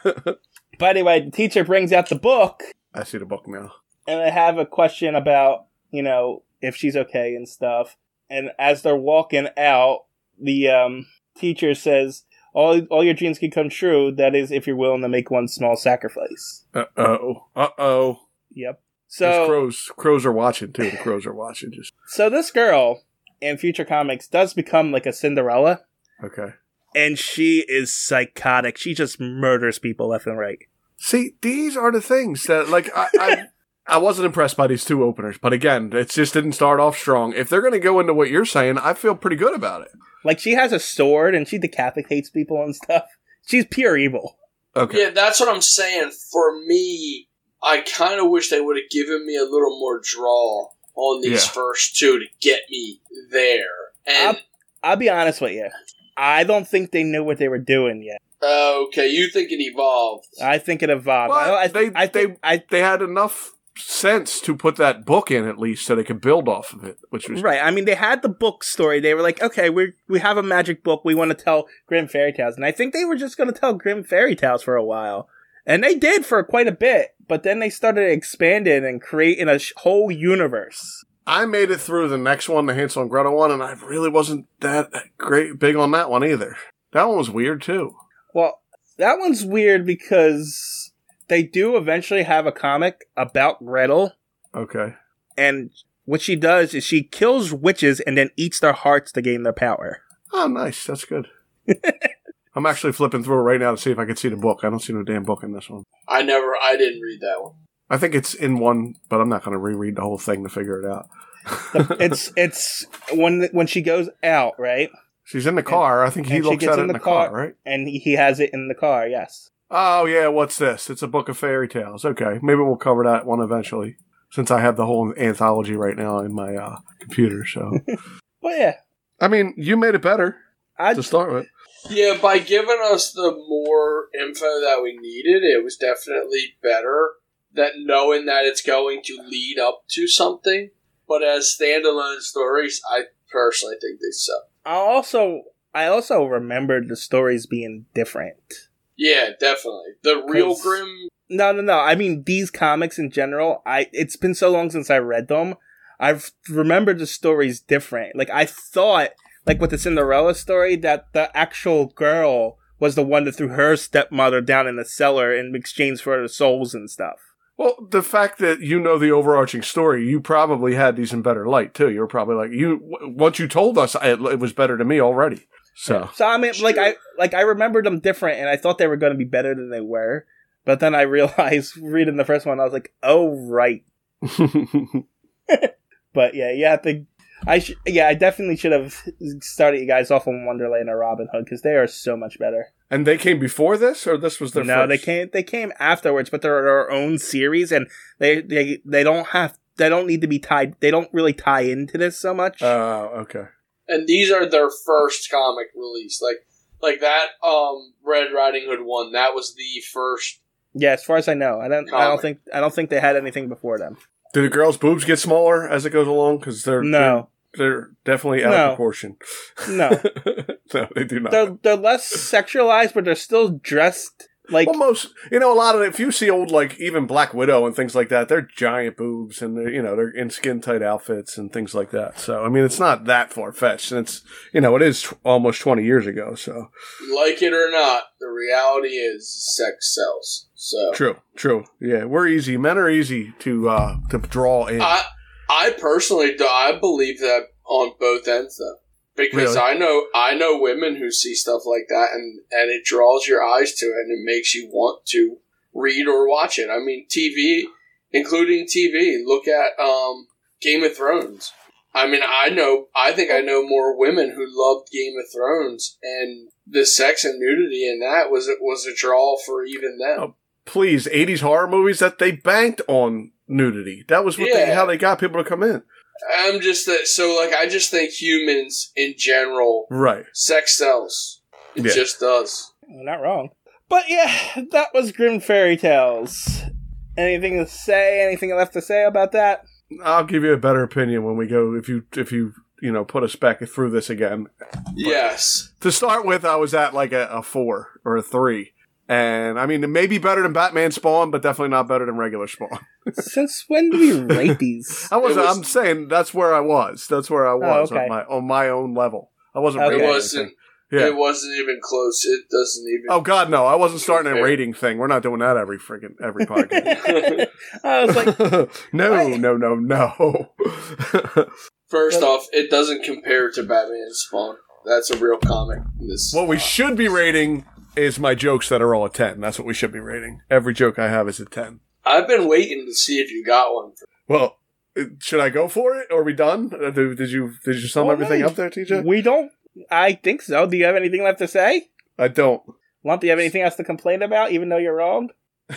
Speaker 2: But anyway, the teacher brings out the book,
Speaker 1: I see the book now.
Speaker 2: and I have a question about, you know, if she's okay and stuff. And as they're walking out, the um, teacher says, all all your dreams can come true. That is, if you're willing to make one small sacrifice.
Speaker 1: Uh oh. Uh oh.
Speaker 2: Yep.
Speaker 1: So
Speaker 2: So
Speaker 1: crows, crows are watching too. The crows are watching. Just
Speaker 2: so this girl in future comics does become like a Cinderella,
Speaker 1: okay.
Speaker 2: and she is psychotic. She just murders people left and right.
Speaker 1: See, these are the things that, like, I, I, I wasn't impressed by these two openers, but again, it just didn't start off strong. If they're going to go into what you're saying, I feel pretty good about it.
Speaker 2: Like, she has a sword and she decapitates people and stuff. She's pure evil.
Speaker 1: Okay.
Speaker 3: Yeah, that's what I'm saying. For me, I kind of wish they would have given me a little more draw on these
Speaker 1: Yeah.
Speaker 3: first two to get me there. And
Speaker 2: I'll, I'll be honest with you. I don't think they knew what they were doing yet.
Speaker 3: uh, okay, you think it evolved?
Speaker 2: I think it evolved.
Speaker 1: Well,
Speaker 2: I, I,
Speaker 1: they,
Speaker 2: I think
Speaker 1: they,
Speaker 2: I
Speaker 1: they had enough sense to put that book in at least so they could build off of it, which was
Speaker 2: right. I mean, they had the book story. They were like, okay, we we have a magic book. We want to tell grim fairy tales, and I think they were just going to tell grim fairy tales for a while, and they did for quite a bit. But then they started expanding and creating a sh- whole universe.
Speaker 1: I made it through the next one, the Hansel and Gretel one, and I really wasn't that great big on that one either. That one was weird too.
Speaker 2: Well, that one's weird because they do eventually have a comic about Gretel,
Speaker 1: Okay.
Speaker 2: and what she does is she kills witches and then eats their hearts to gain their power.
Speaker 1: Oh, nice. That's good. I'm actually flipping through it right now to see if I can see the book. I don't see no damn book in this one.
Speaker 3: I never, I didn't read that one.
Speaker 1: I think it's in one, but I'm not going to reread the whole thing to figure it out.
Speaker 2: It's it's when when she goes out, right?
Speaker 1: She's in the car. I think he
Speaker 2: And she
Speaker 1: looks
Speaker 2: gets
Speaker 1: at it
Speaker 2: in
Speaker 1: in
Speaker 2: the
Speaker 1: the car,
Speaker 2: car.
Speaker 1: right?
Speaker 2: And he, he has it in the car, yes.
Speaker 1: Oh, yeah, what's this? It's a book of fairy tales. Okay, maybe we'll cover that one eventually, since I have the whole anthology right now in my uh, computer. So,
Speaker 2: But yeah,
Speaker 1: I mean, you made it better
Speaker 2: I
Speaker 1: to start with.
Speaker 3: Yeah, by giving us the more info that we needed, it was definitely better that knowing that it's going to lead up to something. But as standalone stories, I personally think they suck.
Speaker 2: I also I also remembered the stories being different.
Speaker 3: Yeah, definitely. The real
Speaker 2: 'Cause-
Speaker 3: Grimm.
Speaker 2: No, no, no. I mean these comics in general. I it's been so long since I read them. I've remembered the stories different. Like I thought, like with the Cinderella story, that the actual girl was the one that threw her stepmother down in the cellar in exchange for the souls and stuff.
Speaker 1: Well, the fact that you know the overarching story, you probably had these in better light too. You were probably like, you w- once you told us, it, it was better to me already. So,
Speaker 2: So I mean, like I like I remembered them different, and I thought they were going to be better than they were. But then I realized, reading the first one, I was like, "Oh right." But yeah, you have to. I sh- yeah, I definitely should have started you guys off on Wonderland or Robin Hood because they are so much better.
Speaker 1: and they came before this, or this was their
Speaker 2: no,
Speaker 1: first?
Speaker 2: they came they came afterwards, but they're their own series, and they they they don't have they don't need to be tied. They don't really tie into this so much.
Speaker 1: Oh, okay.
Speaker 3: And these are their first comic release. Like like that um, Red Riding Hood one, that was the first.
Speaker 2: yeah, as far as I know, I don't I don't
Speaker 3: Comic.
Speaker 2: think I don't think they had anything before them.
Speaker 1: Do the girls' boobs get smaller as it goes along? Because they're
Speaker 2: No.
Speaker 1: they're, they're definitely out
Speaker 2: No.
Speaker 1: of proportion.
Speaker 2: No.
Speaker 1: No, they do not.
Speaker 2: They're they're less sexualized, but they're still dressed like
Speaker 1: Well, most, you know, a lot of, if you see old, like, even Black Widow and things like that, they're giant boobs and they're, you know, they're in skin tight outfits and things like that. So, I mean, it's not that far fetched. And it's, you know, it is t- almost twenty years ago. So,
Speaker 3: Like it or not, the reality is sex sells. So
Speaker 1: true, true. Yeah, we're easy. Men are easy to, uh, to draw in.
Speaker 3: I I personally do, I believe that on both ends though. Because
Speaker 1: Really?
Speaker 3: I know I know women who see stuff like that and, and it draws your eyes to it and it makes you want to read or watch it. I mean T V, including T V. Look at um, Game of Thrones. I mean I know I think I know more women who loved Game of Thrones and the sex and nudity in that was was a draw for even them.
Speaker 1: Oh, Please, eighties horror movies that they banked on nudity. That was what they,
Speaker 3: Yeah.
Speaker 1: how they got people to come in.
Speaker 3: I'm just that so like I just think humans in general
Speaker 1: Right.
Speaker 3: sex sells. It
Speaker 1: Yeah.
Speaker 3: just does.
Speaker 2: You're not wrong. But yeah, that was Grim Fairy Tales. Anything to say? Anything left to say about that?
Speaker 1: I'll give you a better opinion when we go, if you, if you, you know, put us back through this again.
Speaker 3: Yes.
Speaker 1: To start with, I was at like a, a four or a three. And I mean, it may be better than Batman Spawn, but definitely not better than regular Spawn.
Speaker 2: Since when do we rate these?
Speaker 1: I was,
Speaker 3: It was-
Speaker 1: I'm saying that's where I was. That's where I was
Speaker 2: okay.
Speaker 1: on my on my own level. I wasn't
Speaker 2: Okay.
Speaker 1: rating
Speaker 3: It wasn't.
Speaker 1: anything. Yeah.
Speaker 3: It wasn't even close. It doesn't even.
Speaker 1: Oh God, no! I wasn't starting a
Speaker 3: compare.
Speaker 1: rating thing. We're not doing that every freaking every podcast.
Speaker 2: I was like,
Speaker 1: no,
Speaker 2: what?
Speaker 1: no, no, no.
Speaker 3: First off, it doesn't compare to Batman Spawn. That's a real comic. This
Speaker 1: What we should be rating is my jokes that are all a ten. That's what we should be rating. Every joke I have is a ten.
Speaker 3: I've been waiting to see if you got one.
Speaker 1: Well, should I go for it? Are we done? Uh, Did, did you did you sum
Speaker 2: Oh,
Speaker 1: everything
Speaker 2: no.
Speaker 1: up there, T J?
Speaker 2: we don't. I think so. Do you have anything left to say?
Speaker 1: I don't.
Speaker 2: Lump, do you have anything else to complain about, even though you're wrong?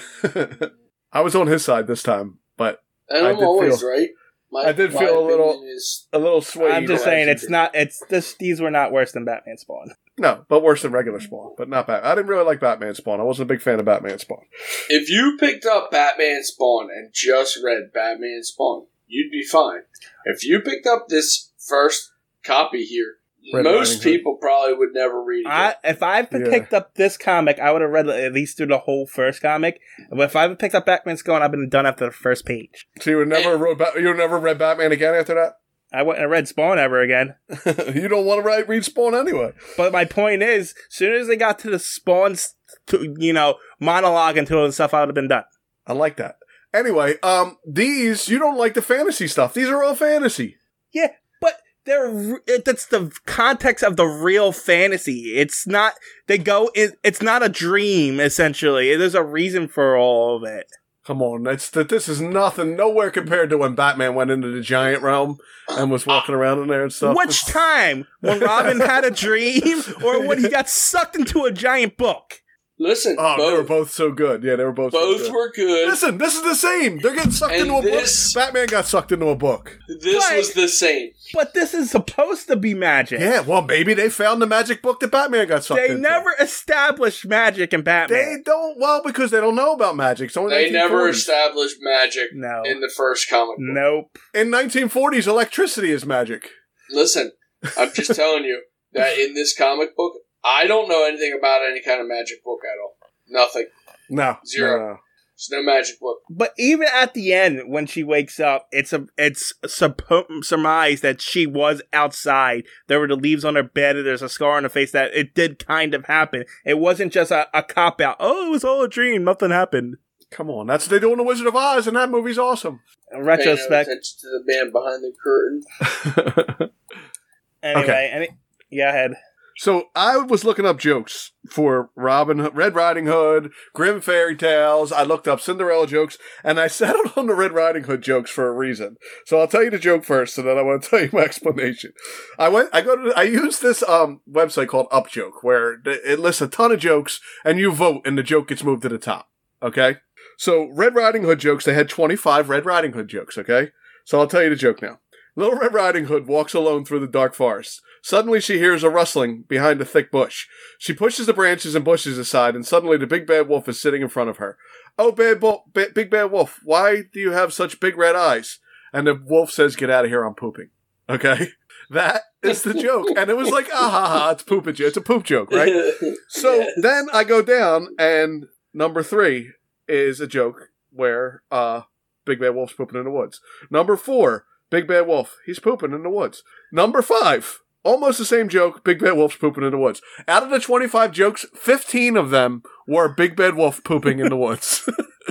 Speaker 1: I was on his side this time, but
Speaker 3: And
Speaker 1: I
Speaker 3: I'm
Speaker 1: did
Speaker 3: always
Speaker 1: feel-
Speaker 3: right. My,
Speaker 1: I did
Speaker 3: my
Speaker 1: feel a little-
Speaker 3: opinion Is,
Speaker 1: a little swayed.
Speaker 2: I'm just
Speaker 3: know,
Speaker 2: saying
Speaker 3: I
Speaker 2: it's
Speaker 3: think-
Speaker 2: not. It's this. These were not worse than Batman Spawn.
Speaker 1: No, but worse than regular Spawn. But not bad. I didn't really like Batman Spawn. I wasn't a big fan of Batman Spawn.
Speaker 3: if you picked up Batman Spawn and just read Batman Spawn, you'd be fine. If you picked up this first copy here,
Speaker 1: Red
Speaker 3: most
Speaker 1: Riding Hood.
Speaker 3: people probably would never read it.
Speaker 2: I, if I had
Speaker 1: Yeah.
Speaker 2: picked up this comic, I would have read at least through the whole first comic. But if I had picked up Batman Spawn, I've been done after the first page.
Speaker 1: So you would never wrote ba- you would never read Batman again after that?
Speaker 2: I wouldn't have read Spawn ever again.
Speaker 1: You don't want to write read Spawn anyway.
Speaker 2: But my point is, as soon as they got to the Spawn's, to, you know, monologue and all the stuff, I would have been done.
Speaker 1: I like that. Anyway, um, these you don't like the fantasy stuff. These are all fantasy.
Speaker 2: Yeah, but they're r- it- that's the context of the real fantasy. It's not they go. It, it's not a dream. Essentially, there's a reason for all of it.
Speaker 1: Come on, it's that this is nothing, nowhere compared to when Batman went into the giant realm and was walking around in there and stuff.
Speaker 2: Which time? When Robin had a dream, or when he got sucked into a giant book?
Speaker 3: Listen,
Speaker 1: Oh, they were
Speaker 3: both,
Speaker 1: both so good. Yeah, they were both.
Speaker 3: both
Speaker 1: so good.
Speaker 3: were good.
Speaker 1: Listen, this is the same. They're getting sucked
Speaker 3: And
Speaker 1: into a
Speaker 3: this-
Speaker 1: book. Batman got sucked into a book.
Speaker 3: This
Speaker 2: Right.
Speaker 3: was the same.
Speaker 2: But this is supposed to be magic.
Speaker 1: Yeah, well, maybe they found the magic book that Batman got sucked
Speaker 2: They
Speaker 1: into.
Speaker 2: never established magic in
Speaker 1: They
Speaker 2: Batman.
Speaker 1: don't. Well, because they don't know about magic. It's only
Speaker 3: They never
Speaker 1: nineteen forties.
Speaker 3: established magic
Speaker 2: No.
Speaker 3: in the first comic book.
Speaker 2: Nope.
Speaker 1: In nineteen forties, electricity is magic.
Speaker 3: Listen, I'm just telling you that in this comic book, I don't know anything about any kind of magic book at all. Nothing.
Speaker 1: No,
Speaker 3: Zero.
Speaker 1: no, no.
Speaker 3: There's no magic book.
Speaker 2: But even at the end, when she wakes up, it's a it's suppo- surmised that she was outside. There were the leaves on her bed, and there's a scar on her face that it did kind of happen. It wasn't just a, a cop out. Oh, it was all a dream. Nothing happened.
Speaker 1: Come on, that's what they do in The Wizard of Oz, and that movie's awesome.
Speaker 2: In
Speaker 3: Pay no
Speaker 2: retrospect,
Speaker 3: attention to the man behind the curtain.
Speaker 2: anyway,
Speaker 1: Okay.
Speaker 2: any, yeah, ahead.
Speaker 1: So I was looking up jokes for Robin, Hood- Red Riding Hood, Grimm fairy tales. I looked up Cinderella jokes, and I settled on the Red Riding Hood jokes for a reason. So I'll tell you the joke first, and then I want to tell you my explanation. I went, I go to, I used this um website called UpJoke, where it lists a ton of jokes, and you vote, and the joke gets moved to the top. Okay. So Red Riding Hood jokes. They had twenty-five Red Riding Hood jokes. Okay. So I'll tell you the joke now. Little Red Riding Hood walks alone through the dark forest. Suddenly she hears a rustling behind a thick bush. She pushes the branches and bushes aside, and suddenly the big bad wolf is sitting in front of her. Oh, bad bo- ba- big bad wolf, why do you have such big red eyes? And the wolf says, get out of here, I'm pooping. Okay? That is the joke. And it was like, ah ha ha, it's poop joke. It's a poop joke, right? So
Speaker 3: Yes.
Speaker 1: then I go down, and number three is a joke where uh, Big Bad Wolf's pooping in the woods. Number four, Big Bad Wolf, he's pooping in the woods. Number five, almost the same joke, Big Bad Wolf's pooping in the woods. Out of the twenty-five jokes, fifteen of them were Big Bad Wolf pooping in the woods.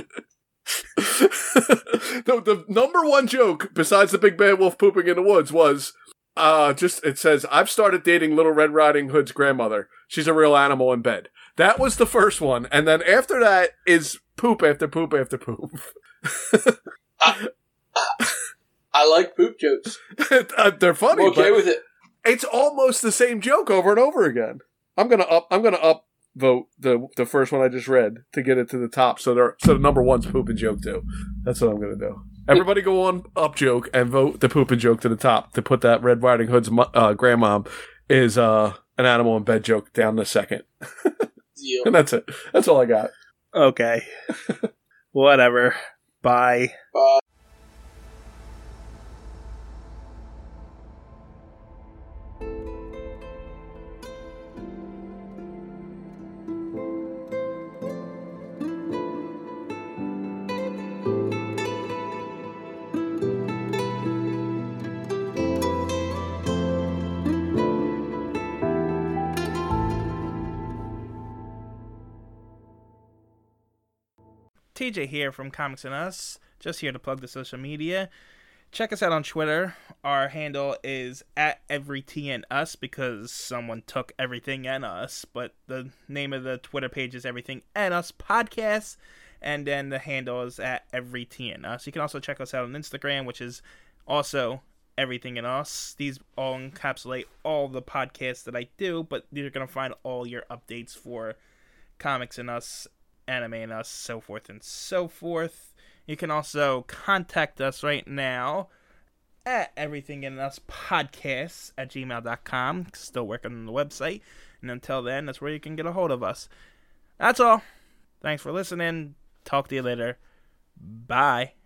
Speaker 1: the, the number one joke, besides the Big Bad Wolf pooping in the woods, was uh, just, it says, I've started dating Little Red Riding Hood's grandmother. She's a real animal in bed. That was the first one. And then after that is poop after poop after poop.
Speaker 3: I like poop jokes.
Speaker 1: Uh, They're funny,
Speaker 3: I'm okay
Speaker 1: but
Speaker 3: with it.
Speaker 1: it's almost the same joke over and over again. I'm gonna up. I'm gonna up vote the the first one I just read to get it to the top. So they're so the number one's pooping joke too. That's what I'm gonna do. Everybody go on up joke and vote the pooping joke to the top to put that Red Riding Hood's mo- uh, grandmom is uh, an animal in bed joke down the second.
Speaker 3: Deal.
Speaker 1: And that's it. That's all I got.
Speaker 2: Okay. Whatever. Bye.
Speaker 3: Bye.
Speaker 2: T J here from Comics and Us, just here to plug the social media. Check us out on Twitter. Our handle is at EveryTNUs because someone took everything and us, but the name of the Twitter page is Everything and Us Podcast, and then the handle is at EveryTNUs. You can also check us out on Instagram, which is also Everything and Us. These all encapsulate all the podcasts that I do, but you're going to find all your updates for Comics and Us, Anime and Us, so forth and so forth. You can also contact us right now at Everything and Us Podcasts at gmail dot com. Still working on the website. And until then, that's where you can get a hold of us. That's all. Thanks for listening. Talk to you later. Bye.